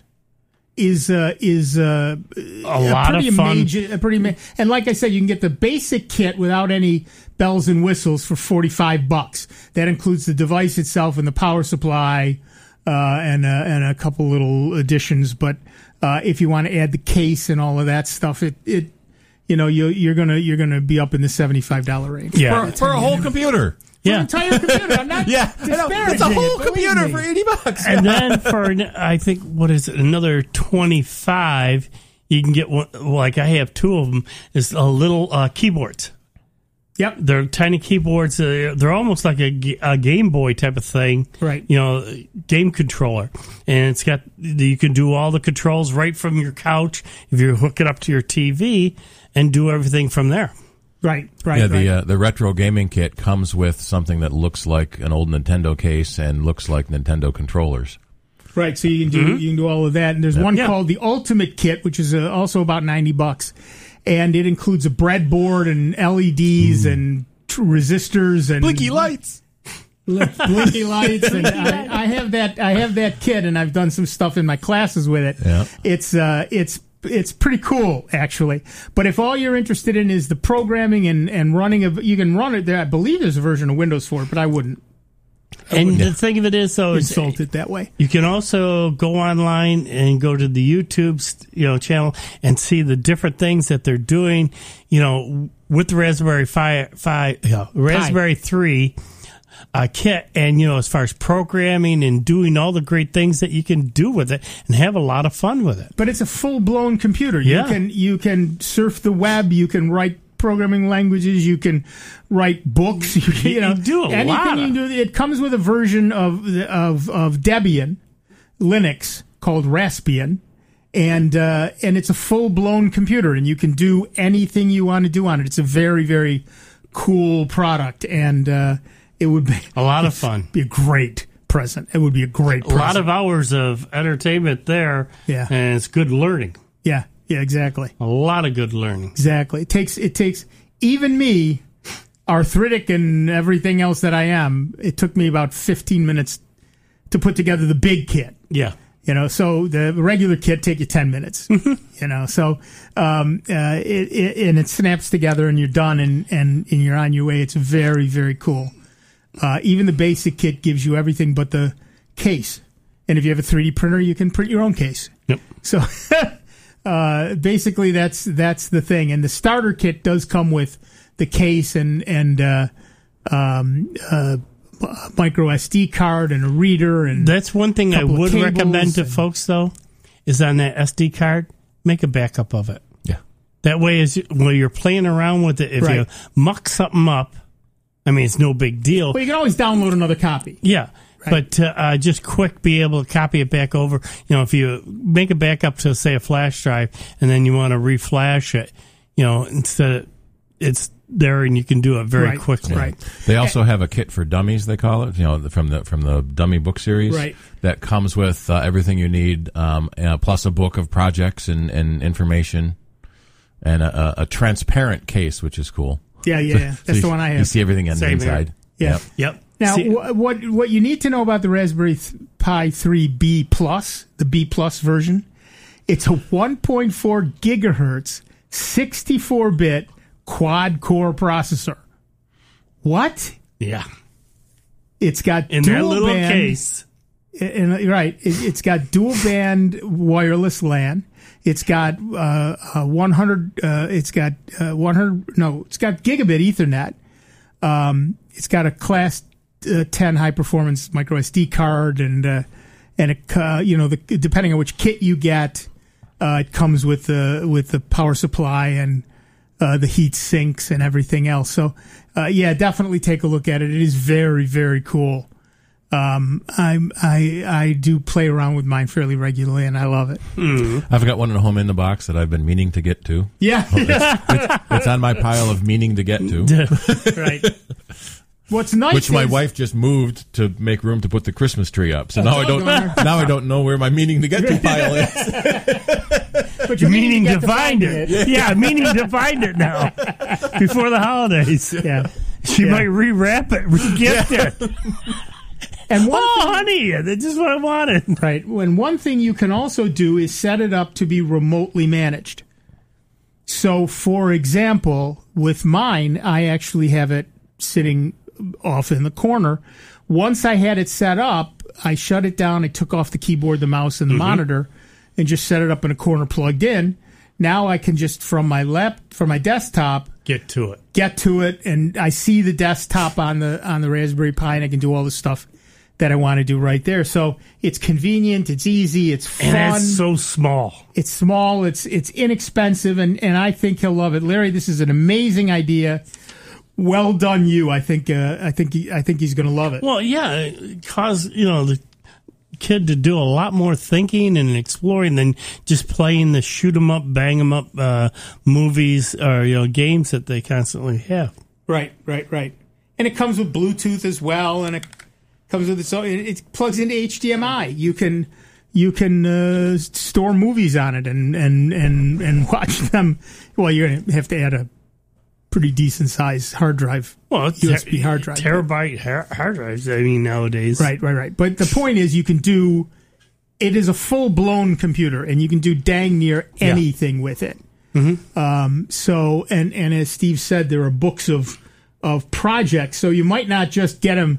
is, uh, is, uh, a, a lot pretty of fun. Major, a pretty ma- and like I said, you can get the basic kit without any bells and whistles for forty-five bucks. That includes the device itself and the power supply, uh, and, uh, and a couple little additions, but, Uh, if you want to add the case and all of that stuff, it, it you know, you, you're gonna you're gonna be up in the seventy-five dollar range. Yeah, for, for a whole computer. Yeah, an entire computer. I'm not yeah, disparaging. It's a whole it, computer me. for eighty bucks. And then for I think what is it, another twenty-five, you can get one. Like I have two of them. Is a little uh, keyboards. Yep, they're tiny keyboards. Uh, they're almost like a, a Game Boy type of thing, right? You know, game controller, and it's got you can do all the controls right from your couch if you hook it up to your T V and do everything from there. Right, right. Yeah, right. the uh, the retro gaming kit comes with something that looks like an old Nintendo case and looks like Nintendo controllers. Right, so you can do mm-hmm. you can do all of that, and there's yep. one yeah. called the Ultimate Kit, which is uh, also about ninety bucks. And it includes a breadboard and L E Ds mm. and t- resistors and blinky lights, blinky lights. And I, I have that. I have that kit, and I've done some stuff in my classes with it. Yeah. It's uh, it's it's pretty cool actually. But if all you're interested in is the programming and, and running of, you can run it there. I believe there's a version of Windows for it, but I wouldn't. And the thing of it is, though, is insult it that way. you can also go online and go to the YouTube, you know, channel and see the different things that they're doing, you know, with the Raspberry Pi, Pi, yeah, Raspberry three uh, kit, and you know, as far as programming and doing all the great things that you can do with it, and have a lot of fun with it. But it's a full blown computer. Yeah. You can you can surf the web. You can write programming languages. You can write books. You, can, you know, You do a anything lot you of- can do. It comes with a version of of of Debian, Linux called Raspbian, and uh, and it's a full blown computer, and you can do anything you want to do on it. It's a very very cool product, and uh, it would be A lot of fun. be a great present. It would be a great A present. lot of hours of entertainment there, Yeah. and it's good learning. yeah yeah exactly. A lot of good learning. Exactly. It takes it takes even me, arthritic and everything else that I am. It took me about fifteen minutes to put together the big kit. Yeah. You know, so the regular kit take you ten minutes. You know, so um, uh, it, it and it snaps together and you're done and, and, and you're on your way. It's very very cool. Uh, even the basic kit gives you everything but the case. And if you have a three D printer, you can print your own case. Yep. So uh, basically, that's that's the thing. And the starter kit does come with the case and and uh, um, uh, micro S D card and a reader. And That's one thing I Couple of would cables recommend to and- folks, though, is on that S D card, make a backup of it. Yeah. That way, as you, when you're playing around with it, if Right. you muck something up, I mean, it's no big deal. well, you can always download another copy. Yeah. Right. But uh, uh, just quick, be able to copy it back over. You know, if you make a backup to, say, a flash drive, and then you want to reflash it, you know, instead of, it's there and you can do it very Right. quickly. Right. They also have a kit for dummies, they call it, you know, from the from the dummy book series. Right. That comes with uh, everything you need, um, uh, plus a book of projects and, and information, and a, a, a transparent case, which is cool. Yeah, yeah, yeah. So That's you, the one I You have. see everything on Same the here. inside. Yeah. Yep. Yep. Now, See- wh- what what you need to know about the Raspberry th- Pi three B Plus, the B Plus version, it's a one point four gigahertz, sixty-four bit quad-core processor. What? yeah. It's got In dual that little band, case. and, right. It, it's got dual band wireless LAN. It's got uh, uh, one hundred. Uh, it's got uh, one hundred. No, it's got gigabit Ethernet. Um, it's got a class uh, ten high performance micro S D card, and uh, and it, uh, you know, the, depending on which kit you get, uh, it comes with the with the power supply and uh, the heat sinks and everything else. So, uh, yeah, definitely take a look at it. It is very very cool. Um, I I I do play around with mine fairly regularly, and I love it. I've got one at home in the box that I've been meaning to get to. Yeah, It's on my pile of meaning to get to, right. What's nice, which my is- wife just moved to make room to put the Christmas tree up. So now I don't now I don't know where my meaning to get to pile is. but you're Meaning get to find it. Yeah, meaning to find it now. Before the holidays. Yeah. She Yeah. might rewrap it, re-gift it. And one Oh, thing, honey, that's just what I wanted. right. When one thing you can also do is set it up to be remotely managed. So, for example, with mine, I actually have it sitting off in the corner. Once I had it set up, I shut it down. I took off the keyboard, the mouse, and the monitor, and just set it up in a corner plugged in. Now I can just from my lap from my desktop Get to it. get to it, and I see the desktop on the on the Raspberry Pi, and I can do all the stuff that I want to do right there. So it's convenient, it's easy, it's fun, And it's so small. it's small, it's it's inexpensive, and, and I think he'll love it. Larry, this is an amazing idea. Well done, you. I think uh, I think he, I think he's going to love it. Well, yeah, it caused, you know, the kid to do a lot more thinking and exploring than just playing the shoot 'em up, bang 'em up uh, movies or, you know, games that they constantly have. Right, right, right. And it comes with Bluetooth as well, and it comes with its own. It, it plugs into H D M I. You can you can uh, store movies on it and and and and watch them. Well, you're gonna have to add a pretty decent sized hard drive. Well, it's U S B hard drive. Terabyte har- hard drives, I mean, nowadays. Right, right, right. But the point is, you can do. It is a full blown computer, and you can do dang near anything with it. Mm-hmm. Um, so, and and as Steve said, there are books of of projects. So you might not just get them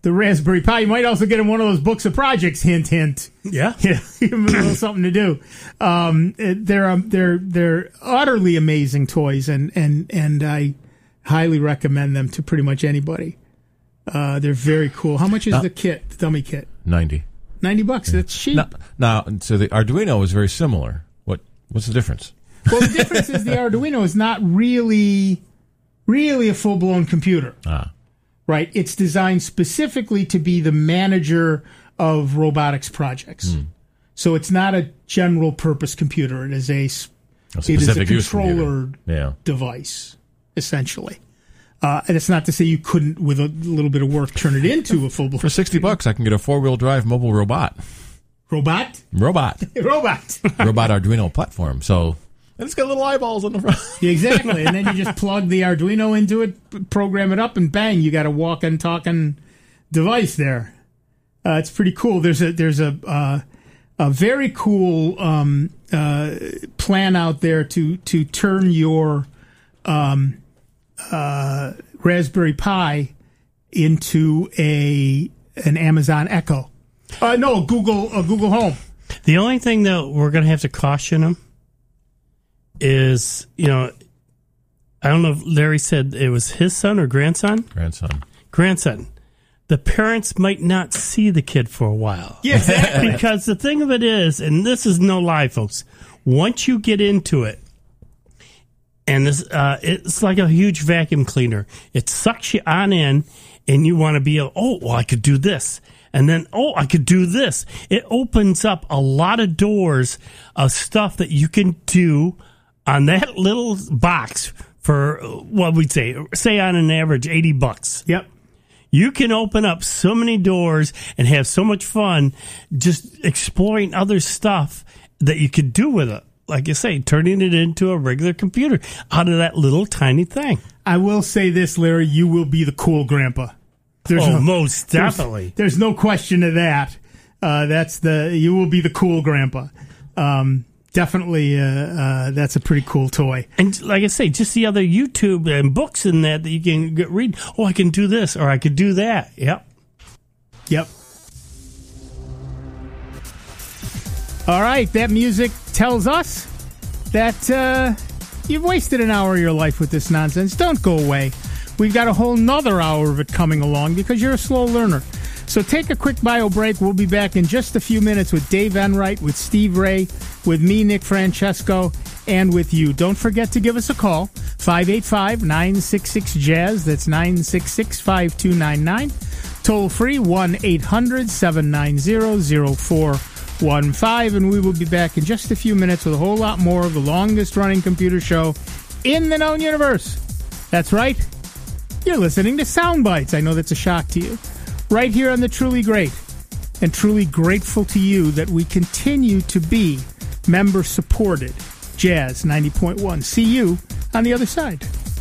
the Raspberry Pi. You might also get him one of those books of projects. Hint, hint. Yeah, yeah, give him a little something to do. Um, it- they're um, they're they're utterly amazing toys, and and and I highly recommend them to pretty much anybody. Uh, they're very cool. How much is Uh, the kit, the dummy kit? ninety. Ninety bucks. That's cheap. Now, now, so the Arduino is very similar. What what's the difference? Well, the difference is the Arduino is not really, really a full blown computer. Ah, Right? It's designed specifically to be the manager of robotics projects. Hmm. So it's not a general purpose computer. It is a, s- a it is a specific use computer. controller Yeah. device, essentially. Uh, and it's not to say you couldn't, with a little bit of work, turn it into a full blown For sixty bucks, I can get a four wheel drive mobile robot. robot. Robot. Robot. Robot Arduino platform. So, and it's got little eyeballs on the front. Exactly. And then you just plug the Arduino into it, p- program it up, and bang, you got a walking, talking device there. Uh, it's pretty cool. There's a there's a uh, a very cool um, uh, plan out there to to turn your um, uh, Raspberry Pi into a an Amazon Echo. Uh, no, Google uh, Google Home. The only thing that we're going to have to caution them is, you know, I don't know if Larry said it was his son or grandson. Grandson. Grandson. The parents might not see the kid for a while. Yeah, exactly. Because the thing of it is, and this is no lie, folks, once you get into it, and this, uh, it's like a huge vacuum cleaner. It sucks you on in, and you want to be, oh, well, I could do this. And then, oh, I could do this. It opens up a lot of doors of stuff that you can do on that little box for, what we'd say, say on an average, eighty bucks. Yep. You can open up so many doors and have so much fun just exploring other stuff that you could do with it. Like you say, turning it into a regular computer out of that little tiny thing. I will say this, Larry, you will be the cool grandpa. There's Oh, no- most there's- definitely. There's, no question of that. Uh, that's the you will be the cool grandpa. Um, definitely, uh, uh, that's a pretty cool toy. And like I say, just the other YouTube and books in that that you can get, read. Oh, I can do this or I could do that. Yep. Yep. All right, that music tells us that uh, you've wasted an hour of your life with this nonsense. Don't go away. We've got a whole nother hour of it coming along because you're a slow learner. So take a quick bio break. We'll be back in just a few minutes with Dave Enright, with Steve Ray, with me, Nick Francesco, and with you. Don't forget to give us a call, five eight five, nine six six, jazz. That's nine six six, five two nine nine. Toll free, one eight hundred, seven nine zero, zero four one five. And we will be back in just a few minutes with a whole lot more of the longest running computer show in the known universe. That's right. You're listening to Sound Bites. I know that's a shock to you. Right here on the Truly Great. And truly grateful to you that we continue to be member-supported Jazz ninety point one. See you on the other side.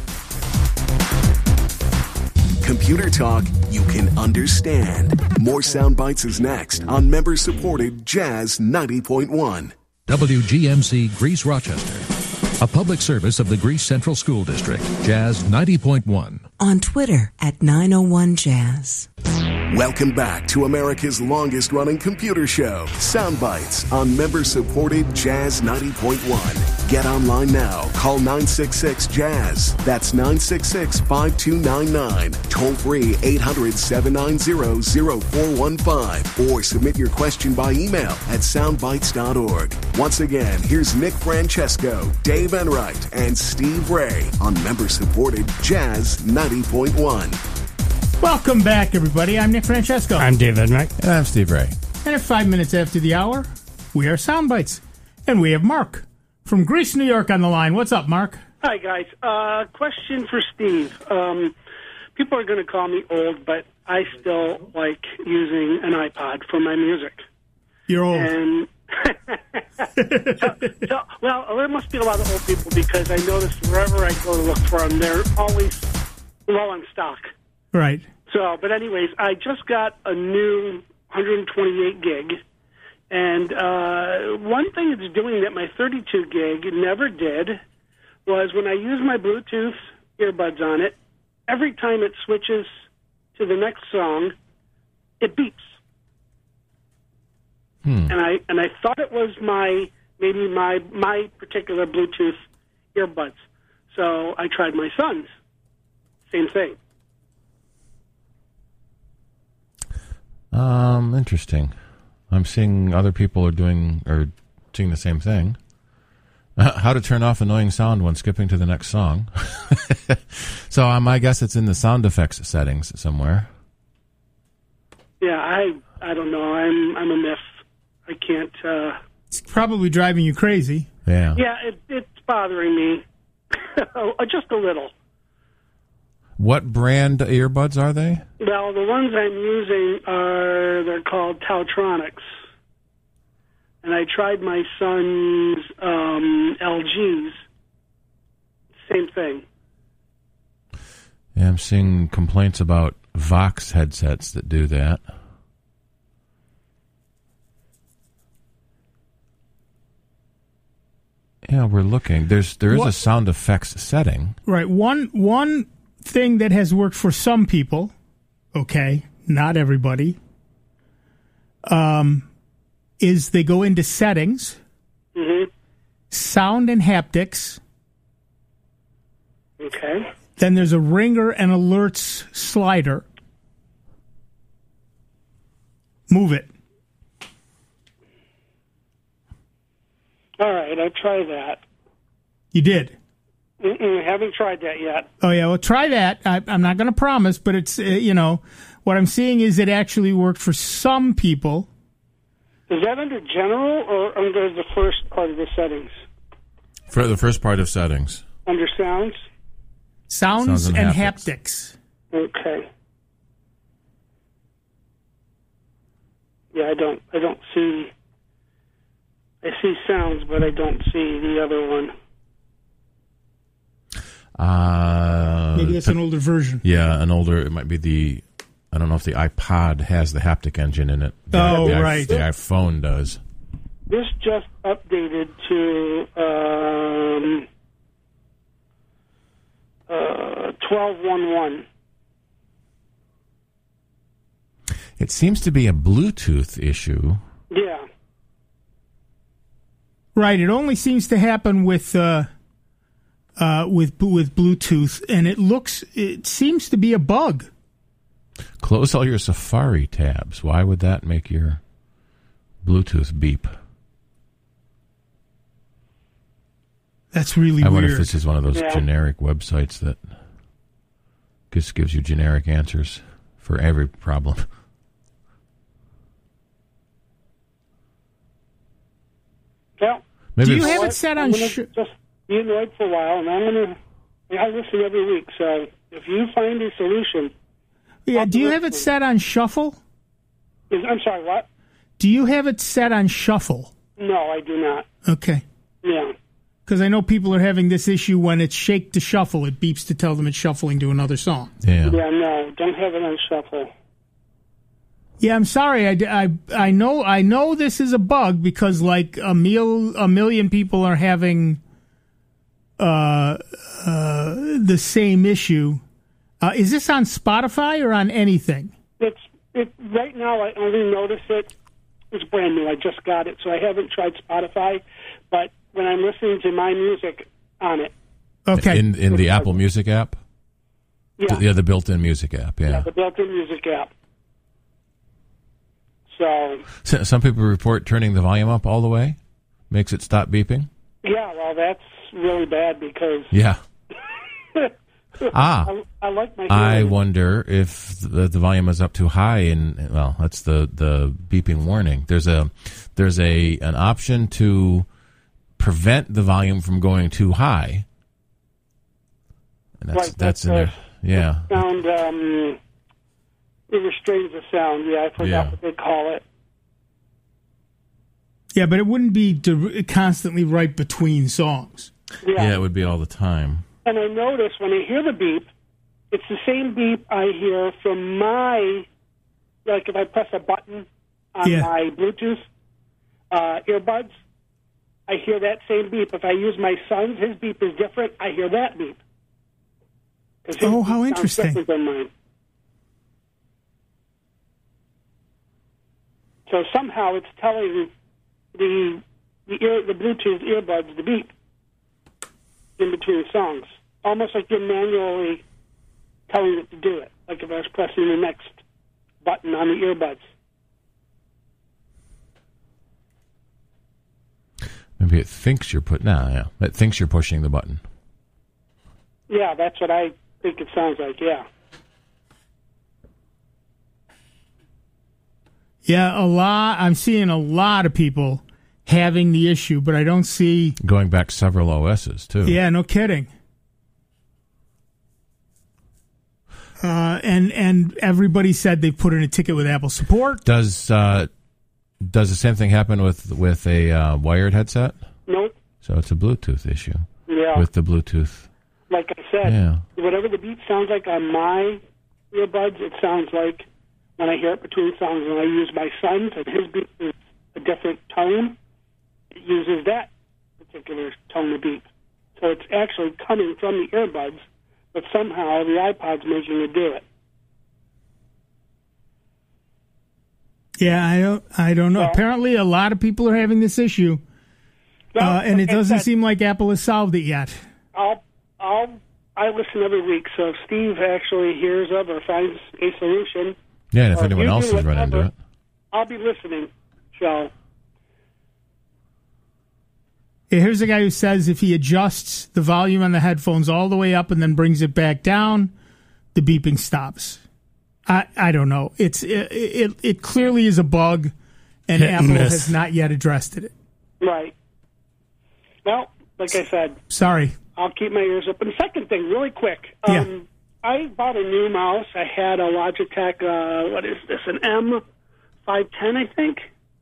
Computer talk you can understand. More Sound Bites is next on member-supported Jazz ninety point one. W G M C Greece Rochester, a public service of the Greece Central School District, Jazz ninety point one. On Twitter at nine oh one Jazz. Welcome back to America's longest-running computer show, Sound Bites, on member-supported Jazz ninety point one. Get online now. Call nine six six, jazz. That's nine six six, five two nine nine. Toll free eight hundred, seven nine zero, zero four one five. Or submit your question by email at soundbites dot org. Once again, here's Nick Francesco, Dave Enright, and Steve Ray on member-supported Jazz ninety point one. Welcome back, everybody. I'm Nick Francesco. I'm Dave Enright. And I'm Steve Ray. And at five minutes after the hour, we are Sound Bites. And we have Mark from Greece, New York on the line. What's up, Mark? Hi, guys. Uh, question for Steve. Um, people are going to call me old, but I still like using an iPod for my music. You're old. And so, so, well, there must be a lot of old people because I notice wherever I go to look for them, they're always low on stock. Right. So, but anyways, I just got a new one twenty-eight gig, and uh, one thing it's doing that my thirty-two gig never did was when I use my Bluetooth earbuds on it, every time it switches to the next song, it beeps. Hmm. And I and I thought it was my maybe my my particular Bluetooth earbuds. So I tried my son's. Same thing. Um, interesting. I'm seeing other people are doing or seeing the same thing. Uh, how to turn off annoying sound when skipping to the next song. So um, I guess it's in the sound effects settings somewhere. Yeah, I I don't know. I'm I'm a myth. I can't. Uh, It's probably driving you crazy. Yeah. yeah, it, it's bothering me just a little. What brand earbuds are they? Well, the ones I'm using are they're called Tautronics, and I tried my son's um, L Gs. Same thing. Yeah, I'm seeing complaints about Vox headsets that do that. Yeah, we're looking. There's there is What- a sound effects setting. Right. One one thing that has worked for some people, okay, not everybody, um, is they go into settings, Mm-hmm. sound and haptics. Okay. Then there's a ringer and alerts slider. Move it. All right, I'll try that. You did. Mm-mm, haven't tried that yet. Oh yeah, well try that. I, I'm not going to promise, but it's uh, you know what I'm seeing is it actually worked for some people. Is that under general or under the first part of the settings? For the first part of settings. Under sounds? Sounds, Sounds and and haptics. haptics. Okay. Yeah, I don't. I don't see. I see sounds, but I don't see the other one. Uh, Maybe that's an older version. Yeah, an older. It might be the. I don't know if the iPod has the haptic engine in it. The, Oh, the, right. The iPhone does. This just updated to um, uh, twelve one one. It seems to be a Bluetooth issue. Yeah. Right. It only seems to happen with uh, uh, with with Bluetooth, and it looks. It seems to be a bug. Close all your Safari tabs. Why would that make your Bluetooth beep? That's really I weird. wonder if this is one of those Yeah. generic websites that just gives you generic answers for every problem. Well, Maybe Do you it's- have it set on? I'm gonna Sh- just be annoyed for a while, and I'm gonna. I listen every week, so if you find a solution, yeah. Do you have it set on shuffle? is, I'm sorry, what? Do you have it set on shuffle? No, I do not. Okay. Yeah. Because I know people are having this issue when it's shake to shuffle. It beeps to tell them it's shuffling to another song. yeah. Yeah, no, don't have it on shuffle. Yeah, I'm sorry. I, I, I know I know this is a bug because like a mil, a million people are having uh, uh, the same issue. Uh, is this on Spotify or on anything? It's it right now. I only notice it. It's brand new. I just got it, so I haven't tried Spotify. But when I'm listening to my music on it, Okay. In in the Apple Music app? yeah, Yeah, the built-in music app, yeah. yeah, the built-in music app. So So, some people report turning the volume up all the way makes it stop beeping. yeah, well, that's really bad because Yeah. Ah, I, I like my. I hearing. wonder if the, the volume is up too high, and well, that's the, the beeping warning. There's a there's a an option to prevent the volume from going too high, and that's Right, that's that's in there. Yeah, sound. Um, it restrains the sound. Yeah, I forgot Yeah. what they call it. Yeah, but it wouldn't be di- constantly right between songs. Yeah. yeah, it would be all the time. And I notice when I hear the beep, it's the same beep I hear from my, like if I press a button on Yeah. my Bluetooth uh, earbuds, I hear that same beep. If I use my son's, his beep is different. I hear that beep. 'Cause his Oh, beep how sounds interesting. different than mine. So somehow it's telling the the, ear, the Bluetooth earbuds to beep in between songs, almost like you're manually telling it to do it, like if I was pressing the next button on the earbuds. Maybe it thinks you're put. No, yeah, it thinks you're pushing the button. Yeah, that's what I think it sounds like. Yeah. Yeah, a lot. I'm seeing a lot of people having the issue, but I don't see. Going back several O Ss too. Yeah, no kidding. Uh, and and everybody said they put in a ticket with Apple support. Does uh, does the same thing happen with with a uh, wired headset? Nope. So it's a Bluetooth issue. Yeah. With the Bluetooth. Like I said, Yeah. whatever the beat sounds like on my earbuds, it sounds like when I hear it between songs. When I use my son's and his beat is a different tone, it uses that particular tone of beat. So it's actually coming from the earbuds, but somehow the iPod's making it do it. Yeah, I don't. I don't know. Well, Apparently, a lot of people are having this issue, Well, uh, and it like I doesn't said, seem like Apple has solved it yet. I'll, I'll, I listen every week, so if Steve actually hears of or finds a solution, Yeah, and if or anyone you else do has run into whatever, it. I'll be listening. So, Yeah, here's a guy who says if he adjusts the volume on the headphones all the way up and then brings it back down, the beeping stops. I I don't know. It's it it, it clearly is a bug, and Hit and Apple miss. has not yet addressed it. right. Well, like I said, Sorry. I'll keep my ears open. Second thing, really quick. Um, Yeah. I bought a new mouse. I had a Logitech, uh, what is this, an M five ten, I think?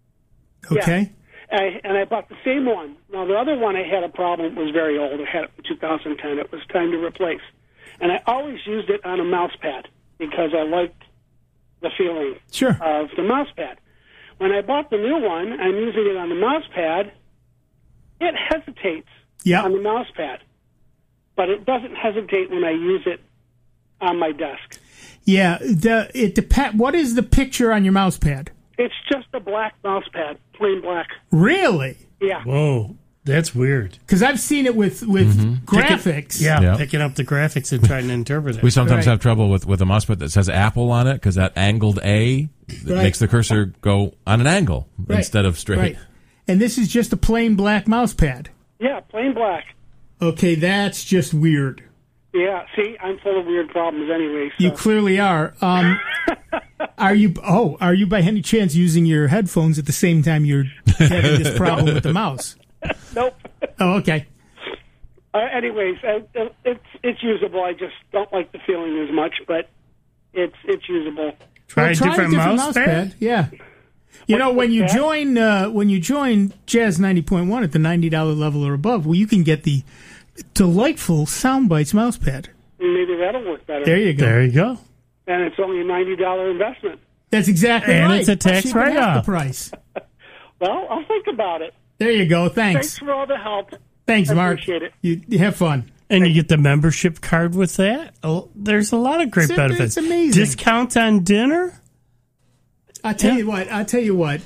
Okay. I, and I bought the same one. Now, the other one I had a problem. It was very old. I had it in two thousand ten. It was time to replace. And I always used it on a mouse pad because I liked the feeling Sure. of the mouse pad. When I bought the new one, I'm using it on the mouse pad. It hesitates Yeah. on the mouse pad, but it doesn't hesitate when I use it on my desk. Yeah. The it depend. What is the picture on your mouse pad? It's just a black mouse pad, plain black. Really? Yeah. Whoa, that's weird. Because I've seen it with with graphics. Yeah, Yeah. picking up the graphics and trying to interpret it. We sometimes Right. have trouble with, with a mouse pad that says Apple on it because that angled A that Right. makes the cursor go on an angle Right. instead of straight. Right. And this is just a plain black mouse pad. Yeah, plain black. Okay, that's just weird. Yeah, see, I'm full of weird problems anyway. So. You clearly are. Um, are you? Oh, are you by any chance using your headphones at the same time you're having this problem with the mouse? Nope. Oh, okay. Uh, anyways, uh, uh, it's it's usable. I just don't like the feeling as much, but it's it's usable. Try Well, a different, mouse, pad? Yeah. You know, when you that? join uh, when you join Jazz ninety point one at the ninety dollar level or above, well, you can get the delightful Soundbites mouse pad. Maybe that'll work better. There you go. There you go. And it's only a ninety dollar investment. That's exactly And right. it's a tax Cheaper than half write-off. the price. Well, I'll think about it. There you go. Thanks Thanks. for all the help. Thanks, I Mark. appreciate it. You, you have fun. And you get the membership card with that. Oh, there's a lot of great It's- benefits. it's amazing. Discounts on dinner. I'll tell Yeah. you what. I'll tell you what.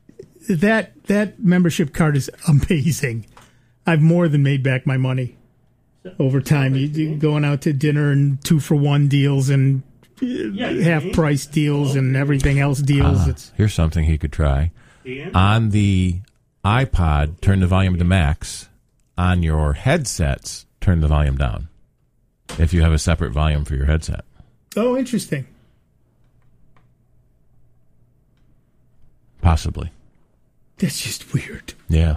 That that membership card is amazing. I've more than made back my money over time. You, you going out to dinner and two for one deals and uh, half price deals and everything else deals. Uh, It's here's something he could try. On the iPod, turn the volume to max. On your headsets, turn the volume down. If you have a separate volume for your headset. oh, interesting. Possibly. That's just weird. Yeah.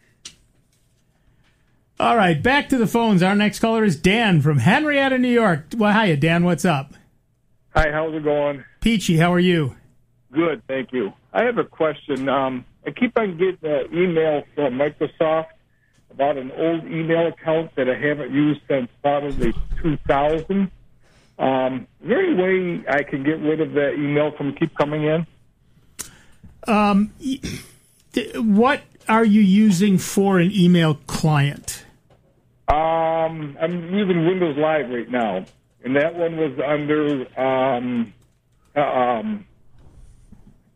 All right, back to the phones. Our next caller is Dan from Henrietta, New York. Well, hiya, Dan. What's up? Hi, how's it going? Peachy, how are you? Good, thank you. I have a question. Um, I keep on getting an email from Microsoft about an old email account that I haven't used since probably two thousand. Um, is there any way I can get rid of that email from keep coming in? Um, y- th- what are you using for an email client? Um, I'm using Windows Live right now, and that one was under um, uh, um,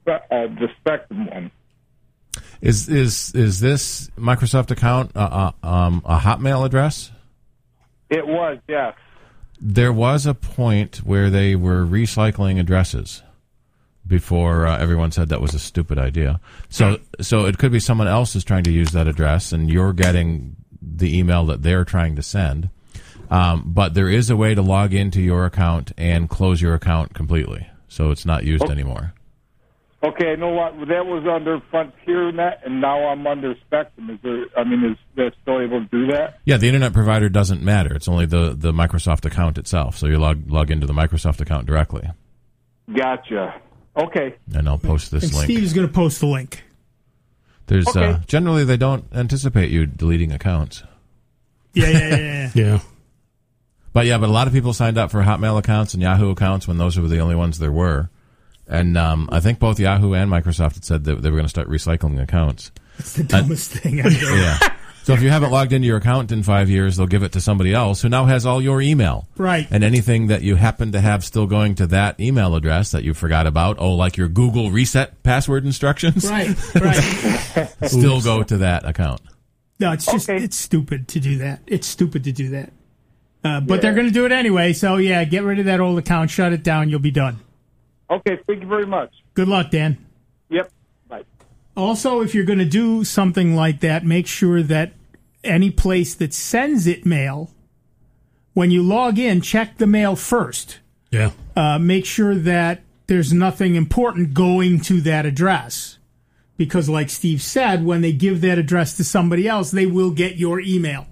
spe- uh, the Spectrum one. Is is is this Microsoft account uh, uh, um, a Hotmail address? It was, yes. There was a point where they were recycling addresses before uh, everyone said that was a stupid idea. So so it could be someone else is trying to use that address, and you're getting the email that they're trying to send. Um, but there is a way to log into your account and close your account completely, so it's not used Okay. anymore. Okay, I know what that was under FrontierNet, and now I'm under Spectrum. Is there? I mean, is that still able to do that? Yeah, the internet provider doesn't matter. It's only the, the Microsoft account itself. So you log log into the Microsoft account directly. Gotcha. Okay. And I'll post this And link. Steve's going to post the link. There's Okay. uh, generally they don't anticipate you deleting accounts. Yeah, yeah, yeah, yeah. Yeah. But yeah, but a lot of people signed up for Hotmail accounts and Yahoo accounts when those were the only ones there were. And um, I think both Yahoo and Microsoft had said that they were going to start recycling accounts. It's the dumbest thing I've ever. Yeah. So if you haven't logged into your account in five years, they'll give it to somebody else who now has all your email. Right. And anything that you happen to have still going to that email address that you forgot about, oh, like your Google reset password instructions, Right, right. still go to that account. No, it's just Okay. it's stupid to do that. It's stupid to do that. Uh, but they're going to do it anyway. So yeah, get rid of that old account, shut it down, you'll be done. Okay, thank you very much. Good luck, Dan. Yep. Bye. Also, if you're going to do something like that, make sure that any place that sends it mail, when you log in, check the mail first. Yeah. Uh, make sure that there's nothing important going to that address. Because like Steve said, when they give that address to somebody else, they will get your email.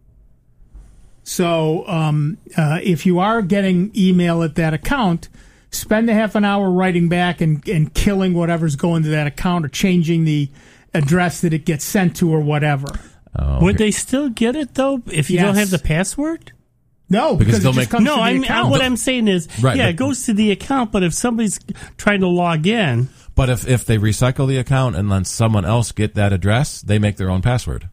So um, uh, if you are getting email at that account, spend a half an hour writing back and, and killing whatever's going to that account or changing the address that it gets sent to or whatever. Oh, Would they still get it, though, if you Yes. don't have the password? No, Because because, they'll it just make- comes No, to the I mean, account. what I'm saying is, Right, yeah, but- it goes to the account, but if somebody's trying to log in, But if, if they recycle the account and then someone else get that address, they make their own password.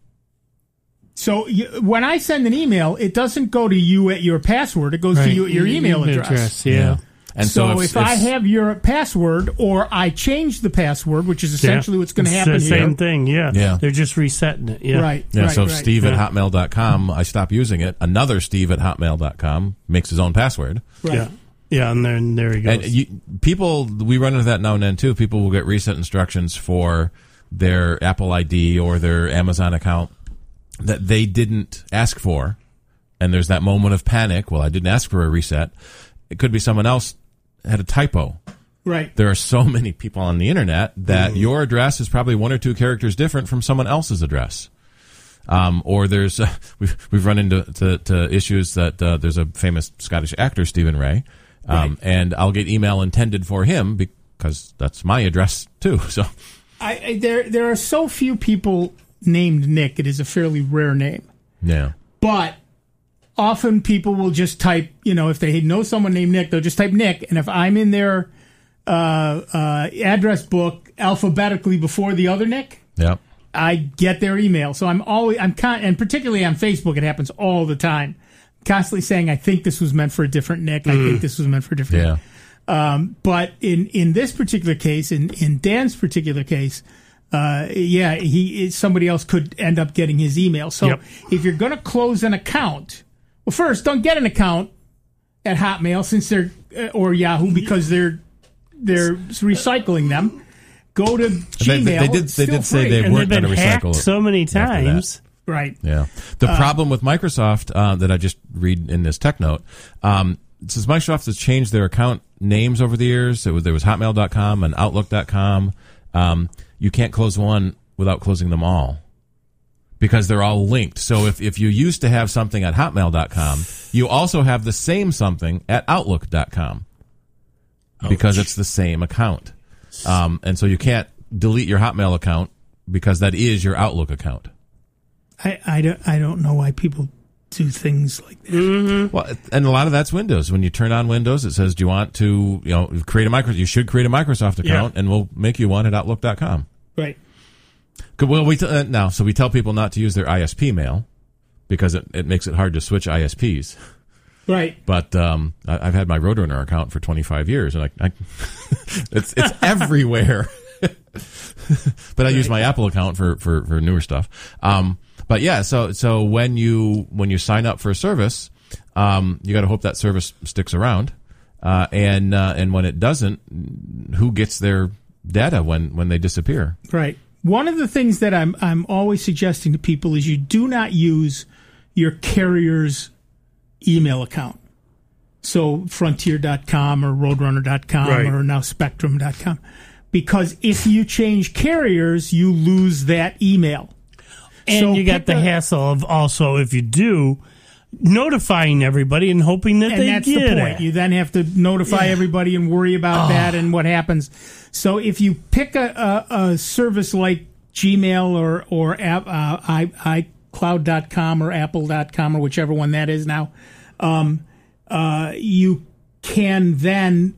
So you, when I send an email, it doesn't go to you at your password. It goes to Right. you at your email address. yeah. And so, so, if, I have your password or I change the password, which is essentially Yeah. what's going to It's happen the here. same thing, yeah. Yeah. They're just resetting it, yeah. Right. Yeah, right, so right. Steve at Yeah. hotmail dot com, I stop using it. Another Steve at hotmail dot com makes his own password. Right. Yeah. Yeah, and then there he goes. And you, people, we run into that now and then too. People will get reset instructions for their Apple I D or their Amazon account that they didn't ask for. And there's that moment of panic. Well, I didn't ask for a reset. It could be someone else had a typo. Right. There are so many people on the internet that Mm-hmm. your address is probably one or two characters different from someone else's address. Um, or there's uh, we've we've run into to, to issues that uh, there's a famous Scottish actor, Stephen Ray, um, Right. and I'll get email intended for him because that's my address too. So I, I, there, there are so few people named Nick. It is a fairly rare name. yeah, But often people will just type, you know, if they know someone named Nick, they'll just type Nick. And if I'm in their uh, uh, address book alphabetically before the other Nick, yeah. I get their email. So I'm always, I'm con- and particularly on Facebook, it happens all the time. Constantly saying, I think this was meant for a different Nick. I think this was meant for a different Yeah. Nick. Um, but in, in this particular case, in, in Dan's particular case, uh, yeah, he somebody else could end up getting his email. So Yep. if you're going to close an account, well, first, don't get an account at Hotmail since they're uh, or Yahoo because they're they're recycling them. Go to Gmail. They- they did- It's they still did say free. they and they've weren't been gonna recycle hacked it so many after that. times. right. Yeah. The problem with Microsoft uh, that I just read in this tech note, um, since Microsoft has changed their account names over the years, it was, there was hotmail dot com and outlook dot com. Um, you can't close one without closing them all because they're all linked. So if, if you used to have something at hotmail dot com, you also have the same something at outlook dot com because it's the same account. Um, and so you can't delete your Hotmail account because that is your Outlook account. I, I, don't, I don't know why people do things like that. Well, and a lot of that's Windows. When you turn on Windows, it says, "Do you want to, you know, create a micro? You should create a Microsoft account, Yeah. and we'll make you one at outlook dot com." Right. Good. Well, we t- uh, now so we tell people not to use their I S P mail because it, it makes it hard to switch I S Ps. Right. But um, I, I've had my Roadrunner account for twenty-five years, and I, I it's it's everywhere. But I use my Apple account for, for, for newer stuff. Um, but yeah, so so when you when you sign up for a service, um, you got to hope that service sticks around. Uh, and uh, and when it doesn't, who gets their data when, when they disappear? Right. One of the things that I'm I'm always suggesting to people is you do not use your carrier's email account. So frontier dot com or roadrunner dot com Right. or now spectrum dot com. Because if you change carriers, you lose that email. And So you got pick the a- hassle of also, if you do, notifying everybody and hoping that And they that's get the point. it. You then have to notify Yeah. everybody and worry about Oh. that and what happens. So if you pick a, a, a service like Gmail or or app, uh, i iCloud dot com or apple dot com or whichever one that is now, um, uh, you can then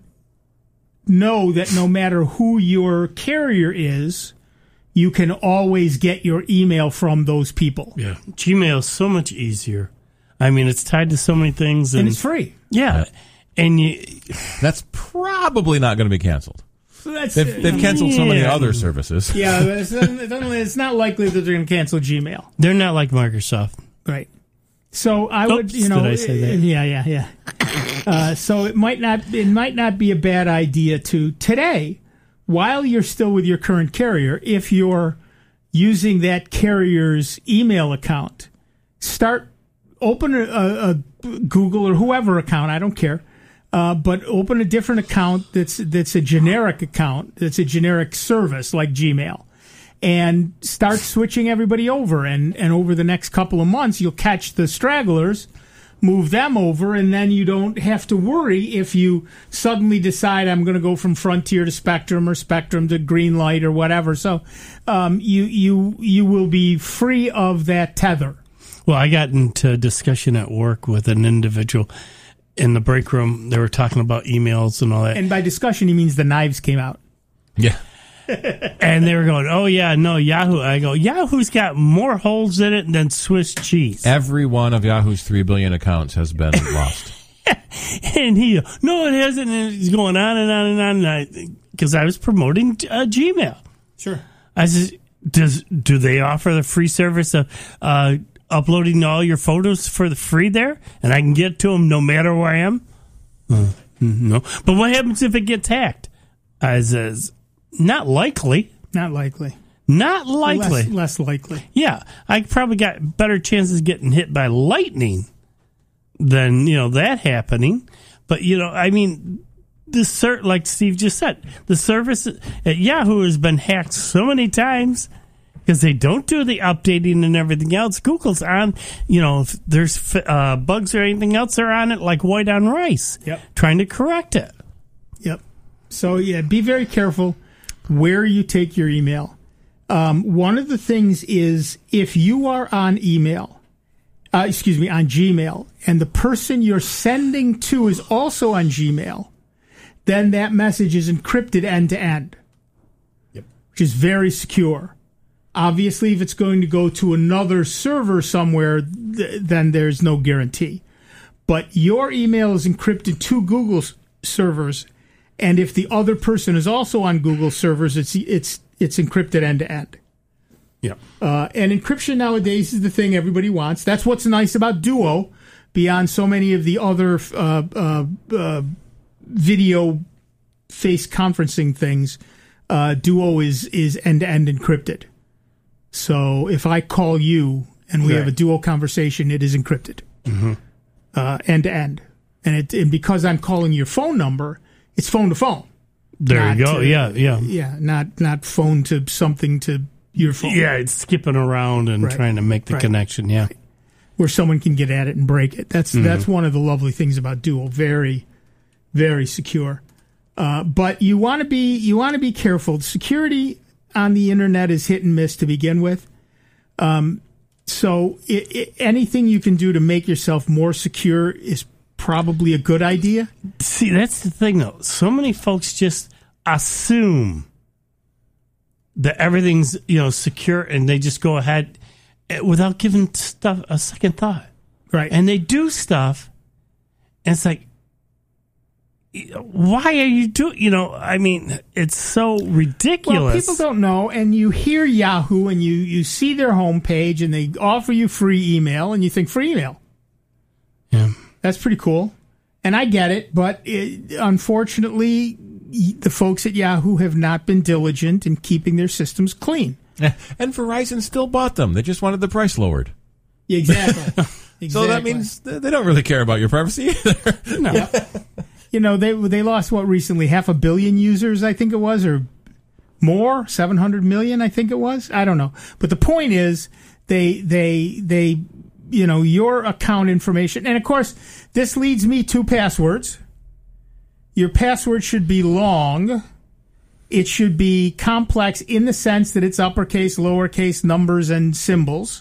know that no matter who your carrier is, you can always get your email from those people. Yeah. Gmail is so much easier. I mean, it's tied to so many things. And, And it's free. Yeah. And you, That's probably not going to be canceled. So that's, They've, they've canceled so many Yeah. other services. Yeah, it's, it's not likely that they're going to cancel Gmail. they're not like Microsoft. Right. So I would, Oops, you know, did I say that? yeah, yeah, yeah. Uh, so it might not, it might not be a bad idea to today, while you're still with your current carrier, if you're using that carrier's email account, start open a, a, a Google or whoever account. I don't care. Uh, but open a different account that's that's a generic account, that's a generic service like Gmail, and start switching everybody over. And, and over the next couple of months, you'll catch the stragglers, move them over, and then you don't have to worry if you suddenly decide I'm going to go from Frontier to Spectrum or Spectrum to Greenlight or whatever. So um, you you you will be free of that tether. Well, I got into a discussion at work with an individual in the break room. They were talking about emails and all that. And by discussion, he means the knives came out. Yeah. And they were going, oh, yeah, no, Yahoo. I go, Yahoo's got more holes in it than Swiss cheese. Every one of Yahoo's three billion accounts has been lost. And he, no, it hasn't. And he's going on and on and on. Because I, I was promoting uh, Gmail. Sure. I said, does do they offer the free service of uh, uploading all your photos for the free there? And I can get to them no matter where I am? Uh, no. But what happens if it gets hacked? I says, not likely. Not likely. Not likely. Less, less likely. Yeah, I probably got better chances of getting hit by lightning than, you know, that happening. But, you know, I mean, the ser- like Steve just said, the service at Yahoo has been hacked so many times because they don't do the updating and everything else. Google's on, you know, if there's uh, bugs or anything else, they're on it like white on rice, Yep. trying to correct it. Yep. So, yeah, be very careful where you take your email. Um, one of the things is if you are on email, uh, excuse me, on Gmail, and the person you're sending to is also on Gmail, then that message is encrypted end to end, Yep. which is very secure. Obviously, if it's going to go to another server somewhere, th- then there's no guarantee. But your email is encrypted to Google's servers, and if the other person is also on Google servers, it's it's it's encrypted end to end. Yeah. Uh, and encryption nowadays is the thing everybody wants. That's what's nice about Duo, beyond so many of the other uh, uh, uh, video face conferencing things. Uh, Duo is is end to end encrypted. So if I call you and we Right. have a Duo conversation, it is encrypted Mm-hmm. uh, end to end. And it and because I'm calling your phone number, it's phone to phone. There Not you go. to- yeah, yeah. Yeah, not not phone to something to your phone. Yeah, it's skipping around and Right. trying to make the Right. connection. Yeah. Where someone can get at it and break it. That's Mm-hmm. that's one of the lovely things about Duo. Very, very secure. Uh, but you want to be you want to be careful. Security on the internet is hit and miss to begin with. Um, so i i anything you can do to make yourself more secure is probably a good idea. See, that's the thing, though. So many folks just assume that everything's, you know, secure, and they just go ahead without giving stuff a second thought. Right. And they do stuff, And it's like, why are you doing, you know, I mean, it's so ridiculous. Well, people don't know, and you hear Yahoo, and you, you see their homepage, and they offer you free email, and you think, free email. Yeah. That's pretty cool. And I get it, but it, unfortunately, the folks at Yahoo have not been diligent in keeping their systems clean. And Verizon still bought them. They just wanted the price lowered. Exactly. exactly. So that means they don't really care about your privacy either. No. Yeah. You know, they they lost, what, recently? Half a billion users, I think it was, or more? seven hundred million, I think it was? I don't know. But the point is, they, they, they, you know, your account information. And, of course, this leads me to passwords. Your password should be long. It should be complex in the sense that it's uppercase, lowercase, numbers, and symbols.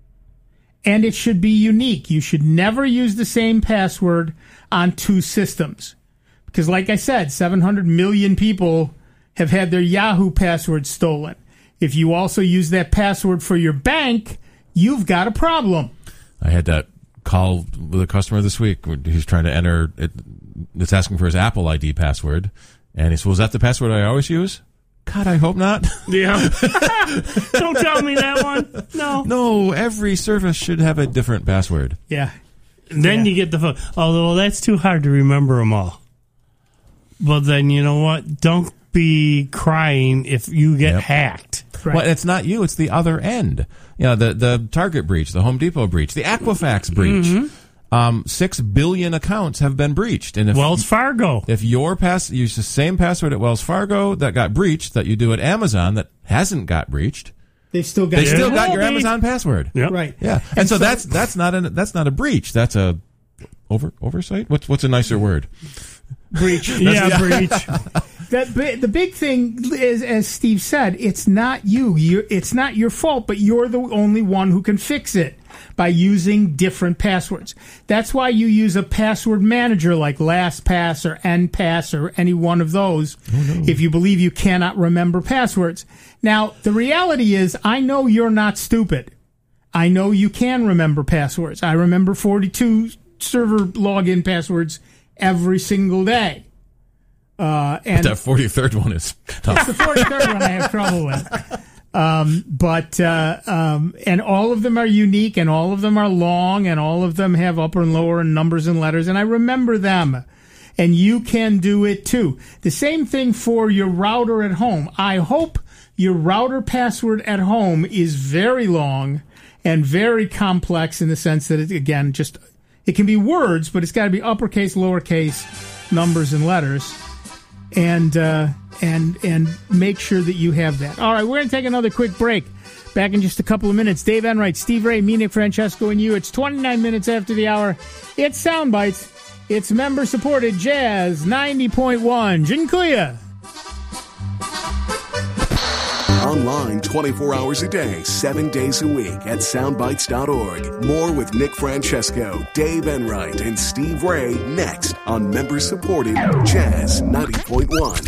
And it should be unique. You should never use the same password on two systems. Because like I said, seven hundred million people have had their Yahoo password stolen. If you also use that password for your bank, you've got a problem. I had that call with a customer this week. He's trying to enter, it, it's asking for his Apple I D password. And he said, was that the password I always use? God, I hope not. Yeah. Don't tell me that one. No. No, every service should have a different password. Yeah. And then Yeah. you get the phone. Although that's too hard to remember them all. Well, then you know what? Don't be crying if you get Yep. hacked. Right. Well, it's not you, it's the other end. You know, the, the Target breach, the Home Depot breach, the Equifax breach. Mm-hmm. Um, six billion accounts have been breached. And if Wells Fargo. If your pass use the same password at Wells Fargo that got breached that you do at Amazon that hasn't got breached, They've still got they your- still got your will be. Amazon password. Yep. Right. Yeah, and, And so, so- that's that's not a that's not a breach. That's a over oversight. What's what's a nicer word? breach. Yeah, breach. That bi- the big thing is, as Steve said, it's not you. you. It's not your fault, but you're the only one who can fix it by using different passwords. That's why you use a password manager like LastPass or N Pass or any one of those if you believe you cannot remember passwords. Now, the reality is, I know you're not stupid. I know you can remember passwords. I remember forty-two server login passwords every single day. Uh, and That forty-third one is tough. the forty-third one I have trouble with. Um, but, uh, um, and all of them are unique and all of them are long and all of them have upper and lower and numbers and letters and I remember them. And you can do it too. The same thing for your router at home. I hope your router password at home is very long and very complex in the sense that it, again, just, it can be words, but it's got to be uppercase, lowercase, numbers and letters. And uh, and and make sure that you have that. All right, we're going to take another quick break. Back in just a couple of minutes. Dave Enright, Steve Ray, me, Nick Francesco, and you. It's twenty-nine minutes after the hour. It's Sound Bites. It's member-supported Jazz ninety point one. Jinkuya. Online twenty-four hours a day, seven days a week at soundbites dot org. More with Nick Francesco, Dave Enright, and Steve Ray next on member-supported Jazz ninety point one.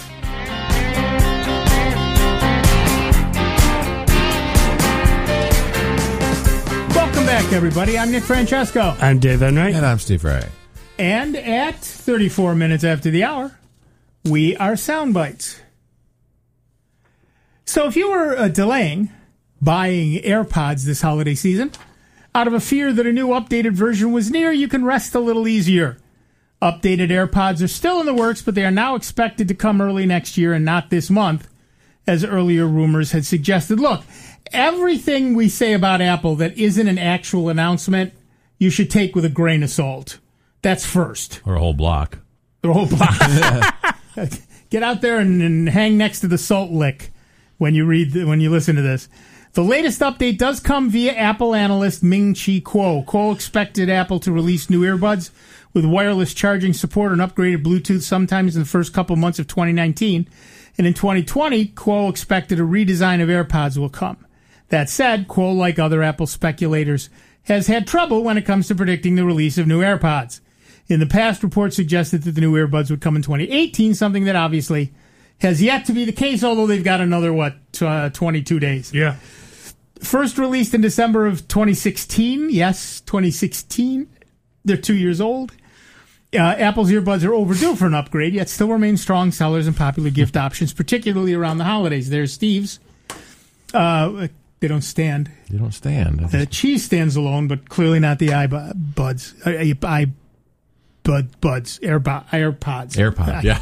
Welcome back, everybody. I'm Nick Francesco. I'm Dave Enright. And I'm Steve Ray. And at thirty-four minutes after the hour, we are Sound Bites. So if you were uh, delaying buying AirPods this holiday season, out of a fear that a new updated version was near, you can rest a little easier. Updated AirPods are still in the works, but they are now expected to come early next year and not this month, as earlier rumors had suggested. Look, everything we say about Apple that isn't an actual announcement, you should take with a grain of salt. That's first. Or a whole block. The whole block. Get out there and, and hang next to the salt lick when you read the, when you listen to this. The latest update does come via Apple analyst Ming-Chi Kuo. Kuo expected Apple to release new earbuds with wireless charging support and upgraded Bluetooth sometimes in the first couple months of twenty nineteen. And in twenty twenty, Kuo expected a redesign of AirPods will come. That said, Kuo, like other Apple speculators, has had trouble when it comes to predicting the release of new AirPods. In the past, reports suggested that the new earbuds would come in twenty eighteen, something that obviously has yet to be the case, although they've got another, what, uh, twenty-two days. Yeah. First released in December of twenty sixteen. Yes, twenty sixteen. They're two years old. Uh, Apple's earbuds are overdue for an upgrade, yet still remain strong sellers and popular gift options, particularly around the holidays. There's Steve's. Uh, they don't stand. You don't stand. The cheese stands alone, but clearly not the iBuds. Uh, i bud buds AirPod, AirPods. AirPod, yeah.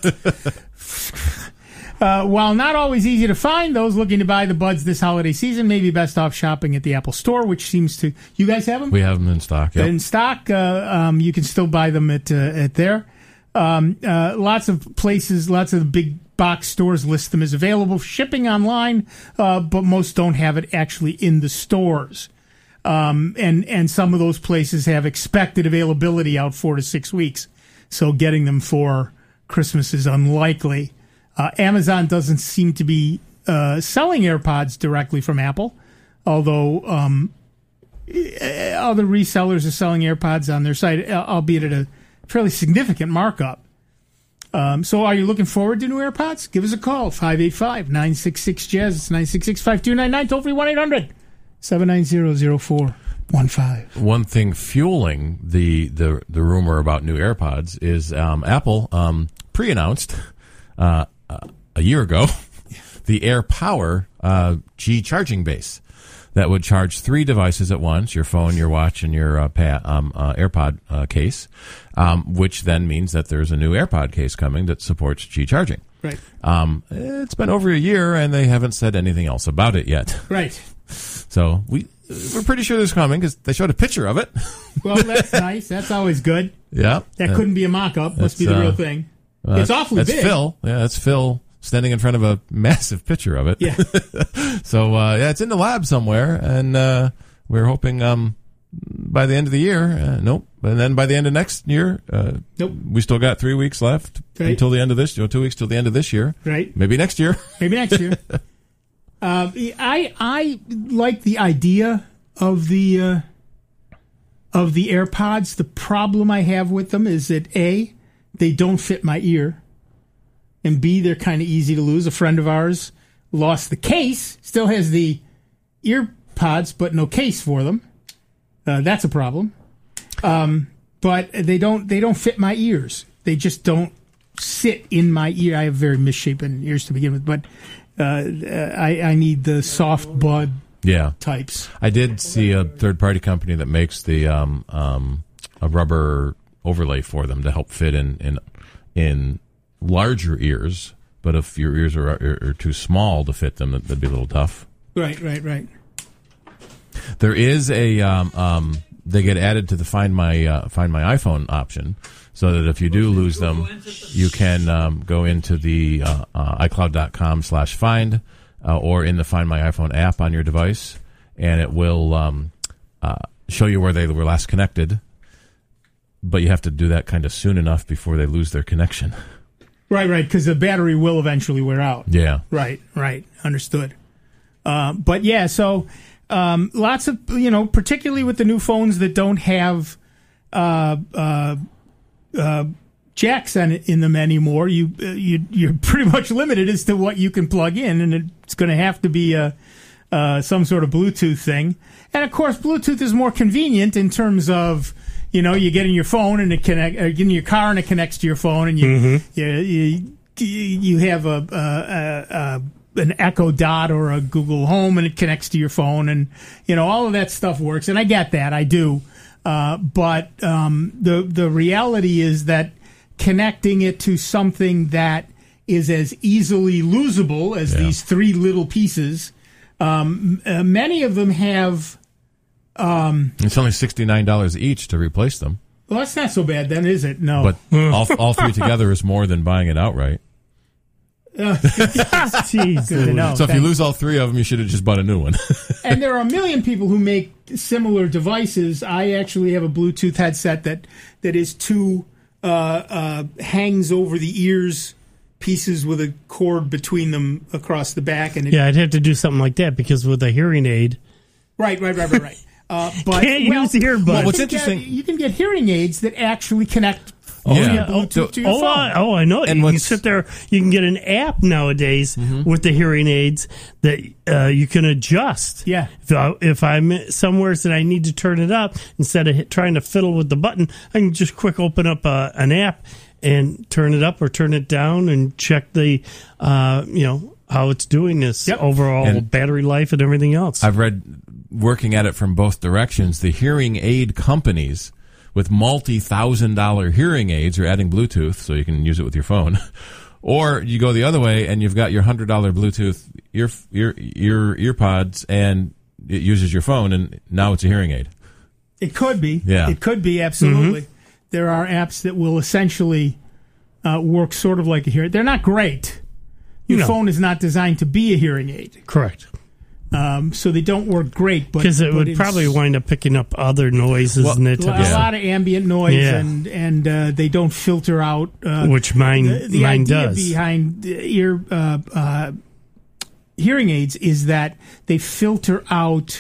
uh, while not always easy to find, those looking to buy the buds this holiday season may be best off shopping at the Apple Store, which seems to. You guys have them? We have them in stock. Yep. In stock, uh, um, you can still buy them at uh, at there. Um, uh, lots of places, lots of the big box stores list them as available for shipping online, uh, but most don't have it actually in the stores. Um, and, and some of those places have expected availability out four to six weeks. So getting them for Christmas is unlikely. Uh, Amazon doesn't seem to be uh, selling AirPods directly from Apple, although um, other resellers are selling AirPods on their site, albeit at a fairly significant markup. Um, so are you looking forward to new AirPods? Give us a call, five eight five, nine six six, jazz. It's nine six six, five two nine nine, toll free one eight hundred, seven nine zero, zero four one five. One thing fueling the, the, the rumor about new AirPods is um, Apple um, pre-announced uh, uh, a year ago the AirPower uh, G charging base that would charge three devices at once, your phone, your watch, and your uh, pa- um, uh, AirPod uh, case, um, which then means that there's a new AirPod case coming that supports G charging. Right. Um, it's been over a year, and they haven't said anything else about it yet. Right. So we, we're pretty sure this is coming because they showed a picture of it. Well, that's nice. That's always good. Yeah. That uh, couldn't be a mock-up. Must be the uh, real thing. Uh, it's awfully that's big. That's Phil. Yeah, that's Phil standing in front of a massive picture of it. Yeah. So, uh, yeah, it's in the lab somewhere, and uh, we're hoping um, by the end of the year, uh, nope, and then by the end of next year, uh, nope. We still got three weeks left right. until the end of this, you know, two weeks till the end of this year. Right. Maybe next year. Maybe next year. uh, I I like the idea of the uh, of the AirPods. The problem I have with them is that A, they don't fit my ear. And B, they're kind of easy to lose. A friend of ours lost the case, still has the ear pods, but no case for them. Uh, that's a problem. Um, but they don't they don't fit my ears. They just don't sit in my ear. I have very misshapen ears to begin with, but uh, I, I need the soft bud yeah. types. I did see a third-party company that makes the um, um, a rubber overlay for them to help fit in in in larger ears, but if your ears are, are, are too small to fit them, that'd be a little tough. Right, right, right. There is a um, um, they get added to the Find My uh, Find My iPhone option, so that if you do lose them, you can um, go into the uh, uh, iCloud dot com slash find uh, or in the Find My iPhone app on your device, and it will um, uh, show you where they were last connected. But you have to do that kind of soon enough before they lose their connection. Right, right, because the battery will eventually wear out. Yeah. Right, right. Understood. Uh, but yeah, so um, lots of, you know, particularly with the new phones that don't have uh, uh, uh, jacks in, in them anymore, you, uh, you, you're pretty much limited as to what you can plug in, and it's going to have to be a, uh, some sort of Bluetooth thing. And, of course, Bluetooth is more convenient in terms of, you know, you get in your phone and it connect, or get in your car and it connects to your phone, and you mm-hmm. you, you you have a, a, a an Echo Dot or a Google Home and it connects to your phone, and you know all of that stuff works. And I get that, I do. Uh, but um, the the reality is that connecting it to something that is as easily losable as yeah. these three little pieces, um, uh, many of them have. Um, it's only sixty-nine dollars each to replace them. Well, that's not so bad then, is it? No. But all, all three together is more than buying it outright. Uh, Jeez, good to know. So if Thanks. you lose all three of them, you should have just bought a new one. And there are a million people who make similar devices. I actually have a Bluetooth headset that, that is two uh, uh, hangs over the ears pieces with a cord between them across the back. And it, yeah, I'd have to do something like that because with a hearing aid. Right, right, right, right, right. Uh, but, Can't well, use earbuds. Well, what's you interesting? Get, you can get hearing aids that actually connect Oh, Yeah. yeah. Oh, Bluetooth to your oh, phone. I, oh, I know. And you can what's- sit there. You can get an app nowadays Mm-hmm. with the hearing aids that uh, you can adjust. Yeah. If, I, if I'm somewhere that I need to turn it up, instead of hit, trying to fiddle with the button, I can just quick open up uh, an app and turn it up or turn it down and check the, uh, you know, how it's doing this Yep. overall And battery life and everything else. I've read, working at it from both directions, the hearing aid companies with multi-thousand dollar hearing aids are adding Bluetooth so you can use it with your phone. Or you go the other way and you've got your one hundred dollar Bluetooth ear, ear, ear, ear pods and it uses your phone and now it's a hearing aid. It could be. Yeah. It could be, absolutely. There are apps that will essentially uh, work sort of like a hearing. They're not great. Your No. phone is not designed to be a hearing aid. Correct. Um, so they don't work great. but Because it but would it's- probably wind up picking up other noises Well, and it a type of Yeah. lot of ambient noise, Yeah. and and uh, they don't filter out. Uh, Which mine the, the mine idea does. behind the ear uh, uh, hearing aids is that they filter out.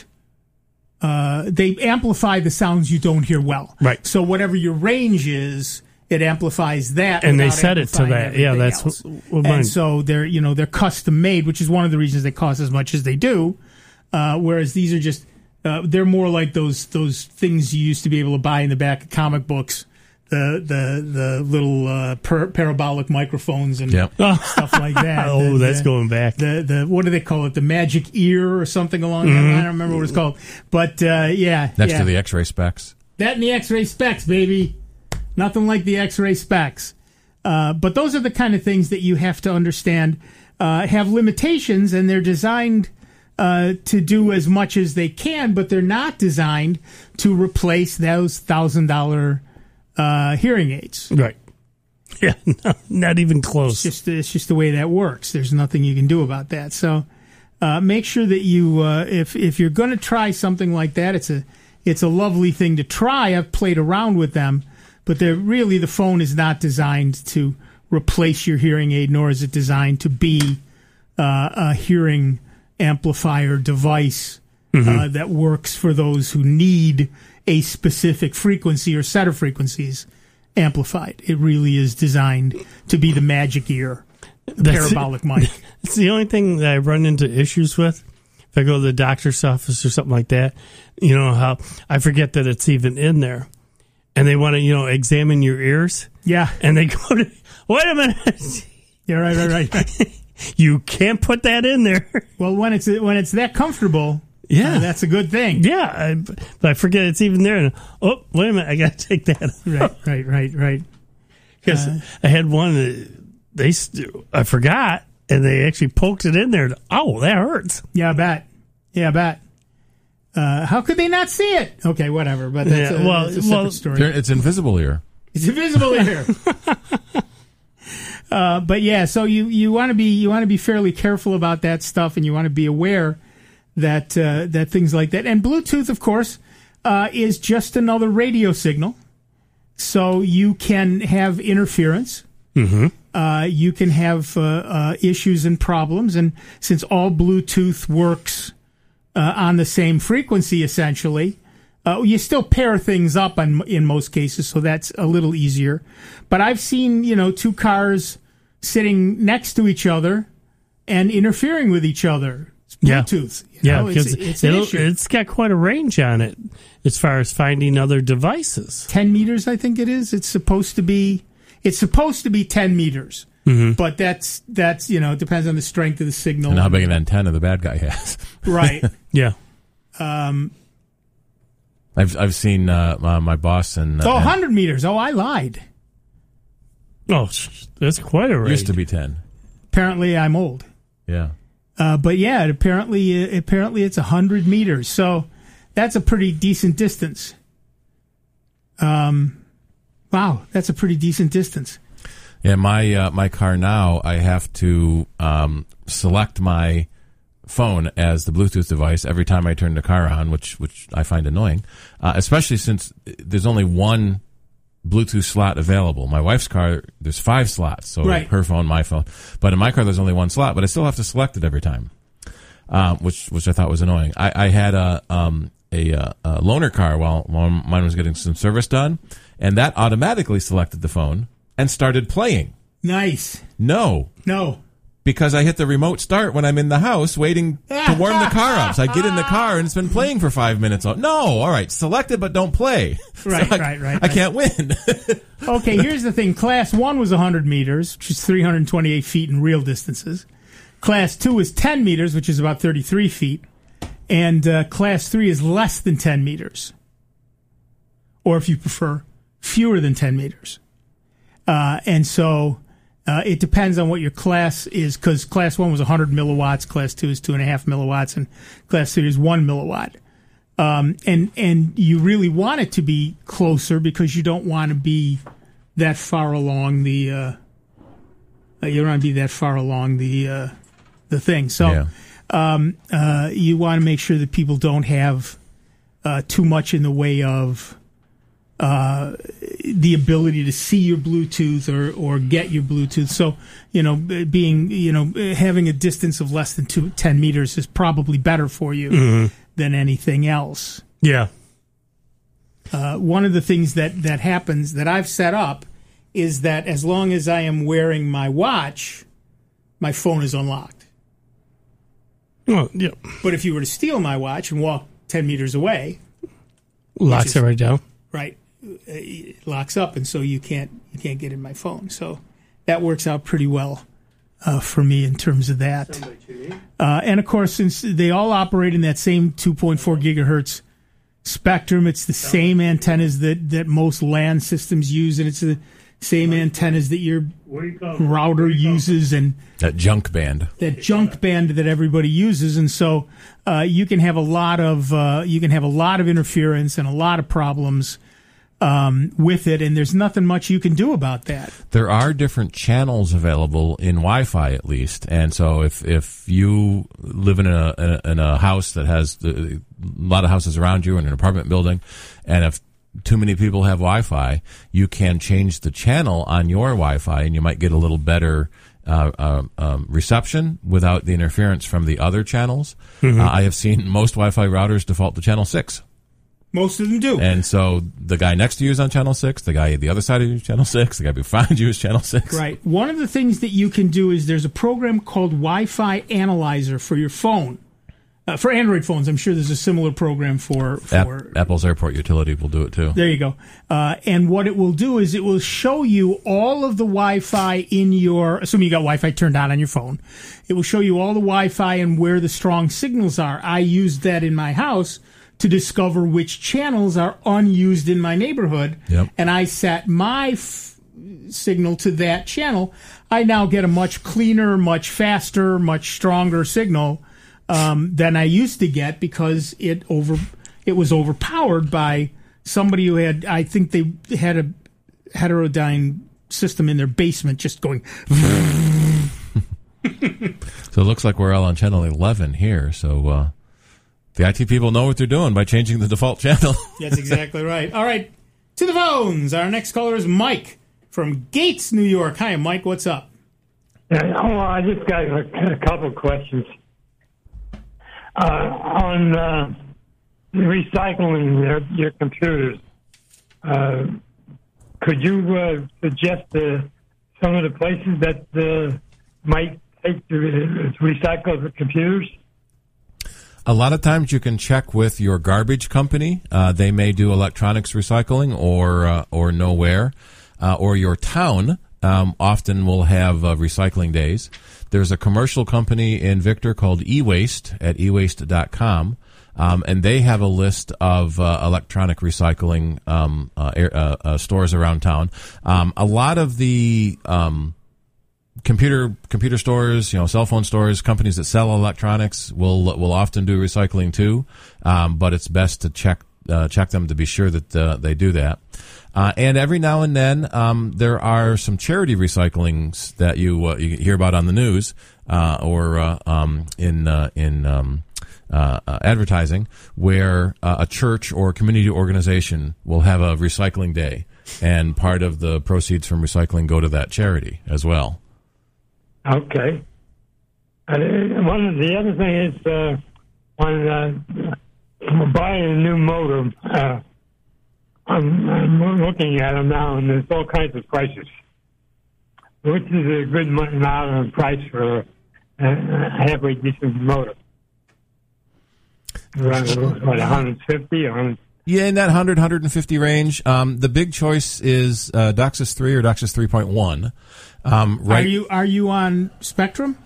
Uh, they amplify the sounds you don't hear well. Right. So whatever your range is, it amplifies that. And they without set it to amplifying that. Yeah, everything that's else. what- what mine- And so they're you know they're custom made, which is one of the reasons they cost as much as they do. Uh, whereas these are just uh, they're more like those those things you used to be able to buy in the back of comic books, the the the little uh, per- parabolic microphones and Yep. stuff like that. Oh, The- that's the- going back. The the what do they call it? The magic ear or something along that Mm-hmm. line. I don't remember what it's called, but uh, yeah, Next yeah. to the X-ray specs. That and the X-ray specs, baby. Nothing like the X-ray specs. Uh, but those are the kind of things that you have to understand uh, have limitations, and they're designed uh, to do as much as they can, but they're not designed to replace those thousand dollar uh, hearing aids. Right. Yeah, no, not even close. It's just it's just the way that works. There's nothing you can do about that. So uh, make sure that you uh, if if you're going to try something like that, it's a it's a lovely thing to try. I've played around with them, but they're really the phone is not designed to replace your hearing aid, nor is it designed to be uh, a hearing amplifier device uh, that works for those who need a specific frequency or set of frequencies amplified. It really is designed to be the magic ear, the That's- parabolic mic. It's the only thing that I run into issues with. If I go to the doctor's office or something like that, you know how I forget that it's even in there, and they want to, you know, examine your ears, Yeah, and they go to, wait a minute, yeah, right, right, right. right. you can't put that in there. Well, when it's when it's that comfortable, Yeah. uh, that's a good thing. Yeah, I, but I forget it's even there. And oh, wait a minute, I got to take that. Right, right, right, right. Because I had one that they st- I forgot, and they actually poked it in there. And, oh, that hurts. Yeah, I bet. Yeah, I bet. Uh, how could they not see it? Okay, whatever. But that's, Yeah, a, well- that's a separate well- story. There- It's invisible ear. It's invisible here. uh, but yeah, so you, you want to be you want to be fairly careful about that stuff, and you want to be aware that uh, that things like that, and Bluetooth, of course, uh, is just another radio signal, so you can have interference. Mm-hmm. Uh, you can have uh, uh, issues and problems, and since all Bluetooth works uh, on the same frequency, essentially. Uh, you still pair things up in, in most cases, so that's a little easier. But I've seen, you know, two cars sitting next to each other and interfering with each other. It's Yeah. Bluetooth. You Yeah, know, because it's, it's an it'll- issue. it's got quite a range on it as far as finding other devices. ten meters, I think it is. It's supposed to be. It's supposed to be ten meters, Mm-hmm. but that's that's you know it depends on the strength of the signal And how big an antenna the bad guy has. right. Yeah. Um, I've I've seen uh, uh, my boss and, uh, oh, one and hundred meters. Oh, I lied. Oh, sh- that's quite a range. used to be ten. Apparently, I'm old. Yeah. Uh, but yeah, it apparently uh, apparently it's a hundred meters, so that's a pretty decent distance. Um, wow, that's a pretty decent distance. Yeah, my uh, my car now, I have to um, select my phone as the Bluetooth device every time I turn the car on, which which I find annoying, uh, especially since there's only one Bluetooth slot available. My wife's car, there's five slots, so Right. her phone, my phone. But in my car, there's only one slot, but I still have to select it every time, um, which which I thought was annoying. I, I had a um, a, uh, a loaner car while, while mine was getting some service done, and that automatically selected the phone and started playing. Nice. No. No. Because I hit the remote start when I'm in the house waiting to warm the car up. So I get in the car and it's been playing for five minutes. No, all right, select it but don't play. Right, so I, right, right. I can't win. Okay, here's the thing. Class one was one hundred meters, which is three hundred twenty-eight feet in real distances. Class two is ten meters, which is about thirty-three feet. And uh, class three is less than ten meters. Or if you prefer, fewer than ten meters. Uh, and so... Uh, it depends on what your class is, because class one was one hundred milliwatts, class two is two and a half milliwatts, and class three is one milliwatt. Um, and and you really want it to be closer because you don't want to be that far along the. Uh, uh, you don't want to be that far along the uh, the thing. So Yeah. um, uh, you want to make sure that people don't have uh, too much in the way of. Uh, the ability to see your Bluetooth or, or get your Bluetooth. So, you know, being, you know, having a distance of less than two, ten meters is probably better for you Mm-hmm. than anything else. Yeah. Uh, one of the things that, that happens that I've set up is that as long as I am wearing my watch, my phone is unlocked. Well, yeah. But if you were to steal my watch and walk ten meters away, Locks is- it right down. right, it locks up, and so you can't you can't get in my phone. So that works out pretty well uh, for me in terms of that. Uh, and of course, since they all operate in that same two point four gigahertz spectrum, it's the same antennas that, that most LAN systems use, and it's the same antennas that your router uses, and That junk band. that junk band that everybody uses, and so uh, you can have a lot of uh, you can have a lot of interference and a lot of problems um, with it, and there's nothing much you can do about that. There are different channels available in Wi-Fi, at least, and so if if you live in a in a house that has a lot of houses around you in an apartment building, and if too many people have Wi-Fi, you can change the channel on your Wi-Fi, and you might get a little better uh, uh, um, reception without the interference from the other channels. Mm-hmm. Uh, I have seen most Wi-Fi routers default to channel six. Most of them do. And so the guy next to you is on channel six, the guy at the other side of you is channel six, the guy behind you is channel six. Right. One of the things that you can do is there's a program called Wi-Fi Analyzer for your phone. Uh, for Android phones, I'm sure there's a similar program for... for App, Apple's Airport Utility will do it too. There you go. Uh, and what it will do is it will show you all of the Wi-Fi in your... Assuming you got Wi-Fi turned on on your phone. It will show you all the Wi-Fi and where the strong signals are. I used that in my house to discover which channels are unused in my neighborhood. Yep. And I set my f- signal to that channel. I now get a much cleaner, much faster, much stronger signal um, than I used to get because it over it was overpowered by somebody who had, I think they had a heterodyne system in their basement just going... So it looks like we're all on channel eleven here, so... Uh, the I T people know what they're doing by changing the default channel. That's exactly right. All right, to the phones. Our next caller is Mike from Gates, New York. Hi, Mike. What's up? Uh, oh, I just got a, a couple of questions. Uh, on uh, recycling your, your computers, uh, could you uh, suggest uh, some of the places that uh, might take to uh, recycle the computers? A lot of times you can check with your garbage company. Uh, they may do electronics recycling or uh, or nowhere. Uh, or your town um, often will have uh, recycling days. There's a commercial company in Victor called eWaste at e waste dot com, um, and they have a list of uh, electronic recycling um, uh, air, uh, uh, stores around town. Um, a lot of the... Um, Computer computer stores, you know, cell phone stores, companies that sell electronics will will often do recycling too, um, but it's best to check uh, check them to be sure that uh, they do that. Uh, and every now and then, um, there are some charity recyclings that you uh, you hear about on the news uh, or uh, um, in uh, in um, uh, uh, advertising, where uh, a church or community organization will have a recycling day, and part of the proceeds from recycling go to that charity as well. Okay. And one of the other thing is uh, on uh, I'm buying a new modem. Uh, I'm, I'm looking at them now, and there's all kinds of prices. Which is a good amount of price for a, a halfway decent modem? Around, what, one hundred fifty, one hundred Yeah, in that one hundred, one hundred fifty range. Um, the big choice is uh, DOCSIS three or DOCSIS three point one. Um, right. Are you are you on Spectrum?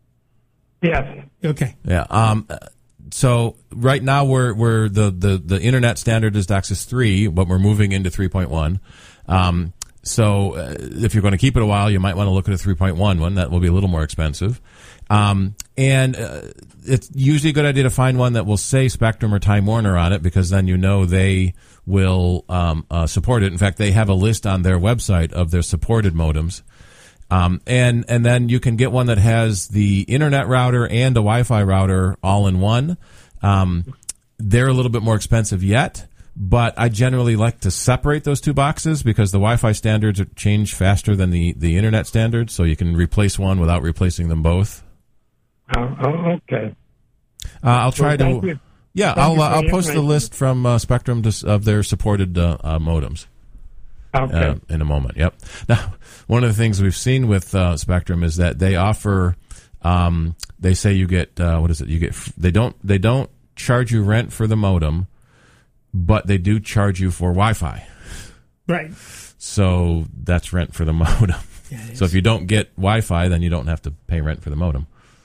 Yes. Okay. Yeah. Um, so right now we're we're the, the, the internet standard is DOCSIS three, but we're moving into three point one. Um, so uh, if you're going to keep it a while, you might want to look at a three point one one. That will be a little more expensive. Um, and uh, it's usually a good idea to find one that will say Spectrum or Time Warner on it, because then you know they will um, uh, support it. In fact, they have a list on their website of their supported modems. Um, and, and then you can get one that has the internet router and a Wi-Fi router all in one. Um, they're a little bit more expensive yet, but I generally like to separate those two boxes because the Wi-Fi standards are change faster than the, the internet standards, so you can replace one without replacing them both. Oh, oh okay. Uh, I'll try well, to, you. yeah, Thank I'll, uh, I'll post the list from uh, Spectrum to, of their supported uh, uh, modems. Okay. Uh, in a moment. Yep. Now, one of the things we've seen with uh, Spectrum is that they offer. Um, they say you get uh, what is it? You get. They don't. They don't charge you rent for the modem, but they do charge you for Wi-Fi. Right. So that's rent for the modem. Yeah, so if you don't get Wi-Fi, then you don't have to pay rent for the modem.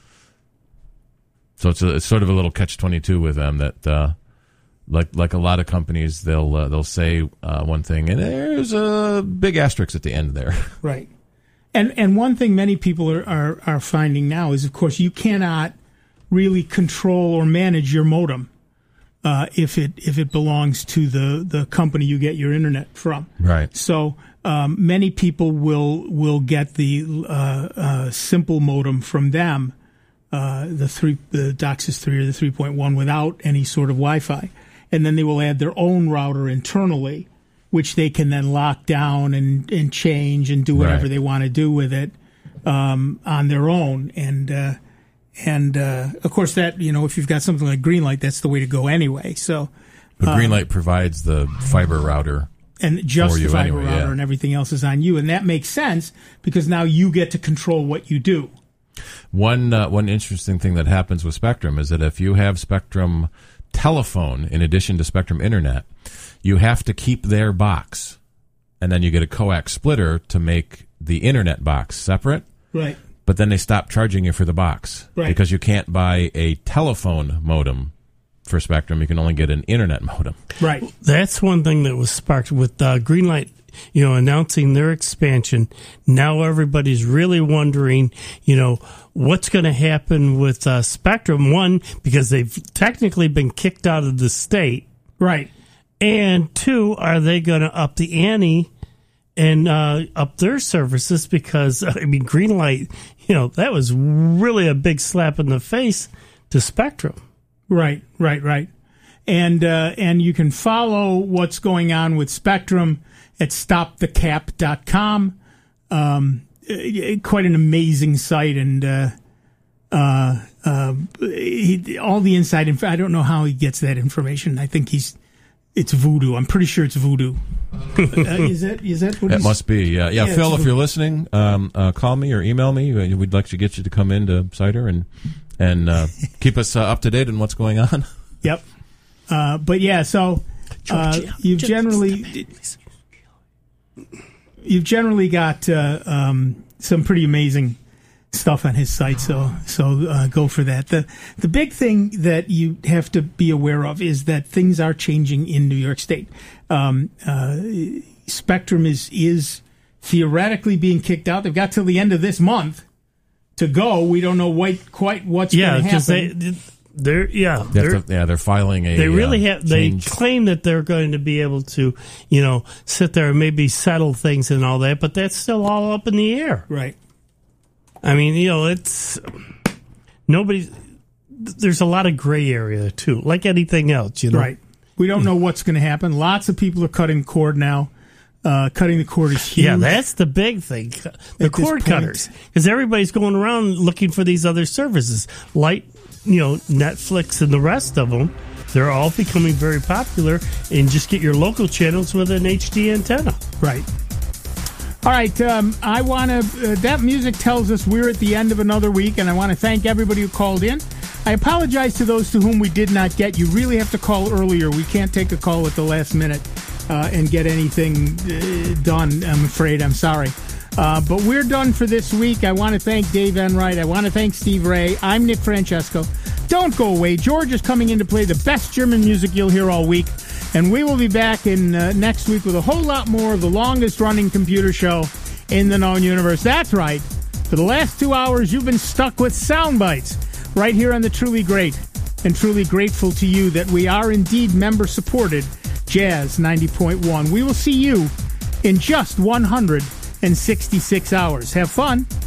So it's, a, it's sort of a little catch twenty-two with them that. Uh, Like like a lot of companies, they'll uh, they'll say uh, one thing, and there's a big asterisk at the end there. Right. And and one thing many people are, are, are finding now is, of course, you cannot really control or manage your modem uh, if it if it belongs to the, the company you get your internet from. Right. So um, many people will will get the uh, uh, simple modem from them, uh, the three the DOCSIS three or the three point one, without any sort of Wi-Fi. And then they will add their own router internally, which they can then lock down and, and change and do whatever Right. they want to do with it um, on their own. And uh, and uh, of course, that you know, if you've got something like Greenlight, that's the way to go anyway. So, But uh, Greenlight provides the fiber router. and just for you the fiber anyway, router yeah. and everything else is on you, and that makes sense because now you get to control what you do. One uh, one interesting thing that happens with Spectrum is that if you have Spectrum Telephone in addition to Spectrum Internet, you have to keep their box, and then you get a coax splitter to make the Internet box separate. Right. But then they stop charging you for the box Right. because you can't buy a telephone modem for Spectrum. You can only get an Internet modem. Right. That's one thing that was sparked with uh, Greenlight, you know, announcing their expansion. Now everybody's really wondering, you know, what's going to happen with uh, Spectrum. One, because they've technically been kicked out of the state. Right. And two, are they going to up the ante and uh, up their services? Because, I mean, Greenlight, you know, that was really a big slap in the face to Spectrum. Right, right, right. And uh, and you can follow what's going on with Spectrum at stop the cap dot com. Um, eh, quite an amazing site, and uh, uh, uh, he, all the inside info. I don't know how he gets that information. I think he's it's voodoo. I'm pretty sure it's voodoo. uh, is that is that what It he's, must be, yeah. Yeah, Yeah, Phil, it's- if you're listening, um, uh, call me or email me. We'd like to get you to come into Cider and and uh, keep us uh, up to date on what's going on. Yep. Uh, but yeah, so uh, you've generally you've generally got uh, um, some pretty amazing stuff on his site. So so uh, go for that. The the big thing that you have to be aware of is that things are changing in New York State. Um, uh, Spectrum is is theoretically being kicked out. They've got till the end of this month to go. We don't know quite quite what's Yeah, going to because happen. they, they're yeah, They they're, have to- yeah, they're filing a. they really uh, have. They change. claim that they're going to be able to, you know, sit there and maybe settle things and all that, but that's still all up in the air. Right. I mean, you know, it's nobody. There's a lot of gray area too, like anything else. You know, Right. We don't know what's going to happen. Lots of people are cutting cord now. Uh, cutting the cord is huge. Yeah, that's the big thing. The At this cord point. cutters. Because everybody's going around looking for these other services, like, you know, Netflix and the rest of them. they're all becoming very popular. And just get your local channels with an H D antenna. Right. All right, um, I want to, uh, that music tells us we're at the end of another week, and I want to thank everybody who called in. I apologize to those to whom we did not get. You really have to call earlier. We can't take a call at the last minute uh, and get anything uh, done, I'm afraid. I'm sorry. Uh, but we're done for this week. I want to thank Dave Enright. I want to thank Steve Ray. I'm Nick Francesco. Don't go away. George is coming in to play the best German music you'll hear all week. And we will be back in uh, next week with a whole lot more of the longest-running computer show in the known universe. That's right. For the last two hours, you've been stuck with sound bites right here on the Truly Great. And truly grateful to you that we are indeed member-supported Jazz ninety point one. We will see you in just one hundred sixty-six hours. Have fun.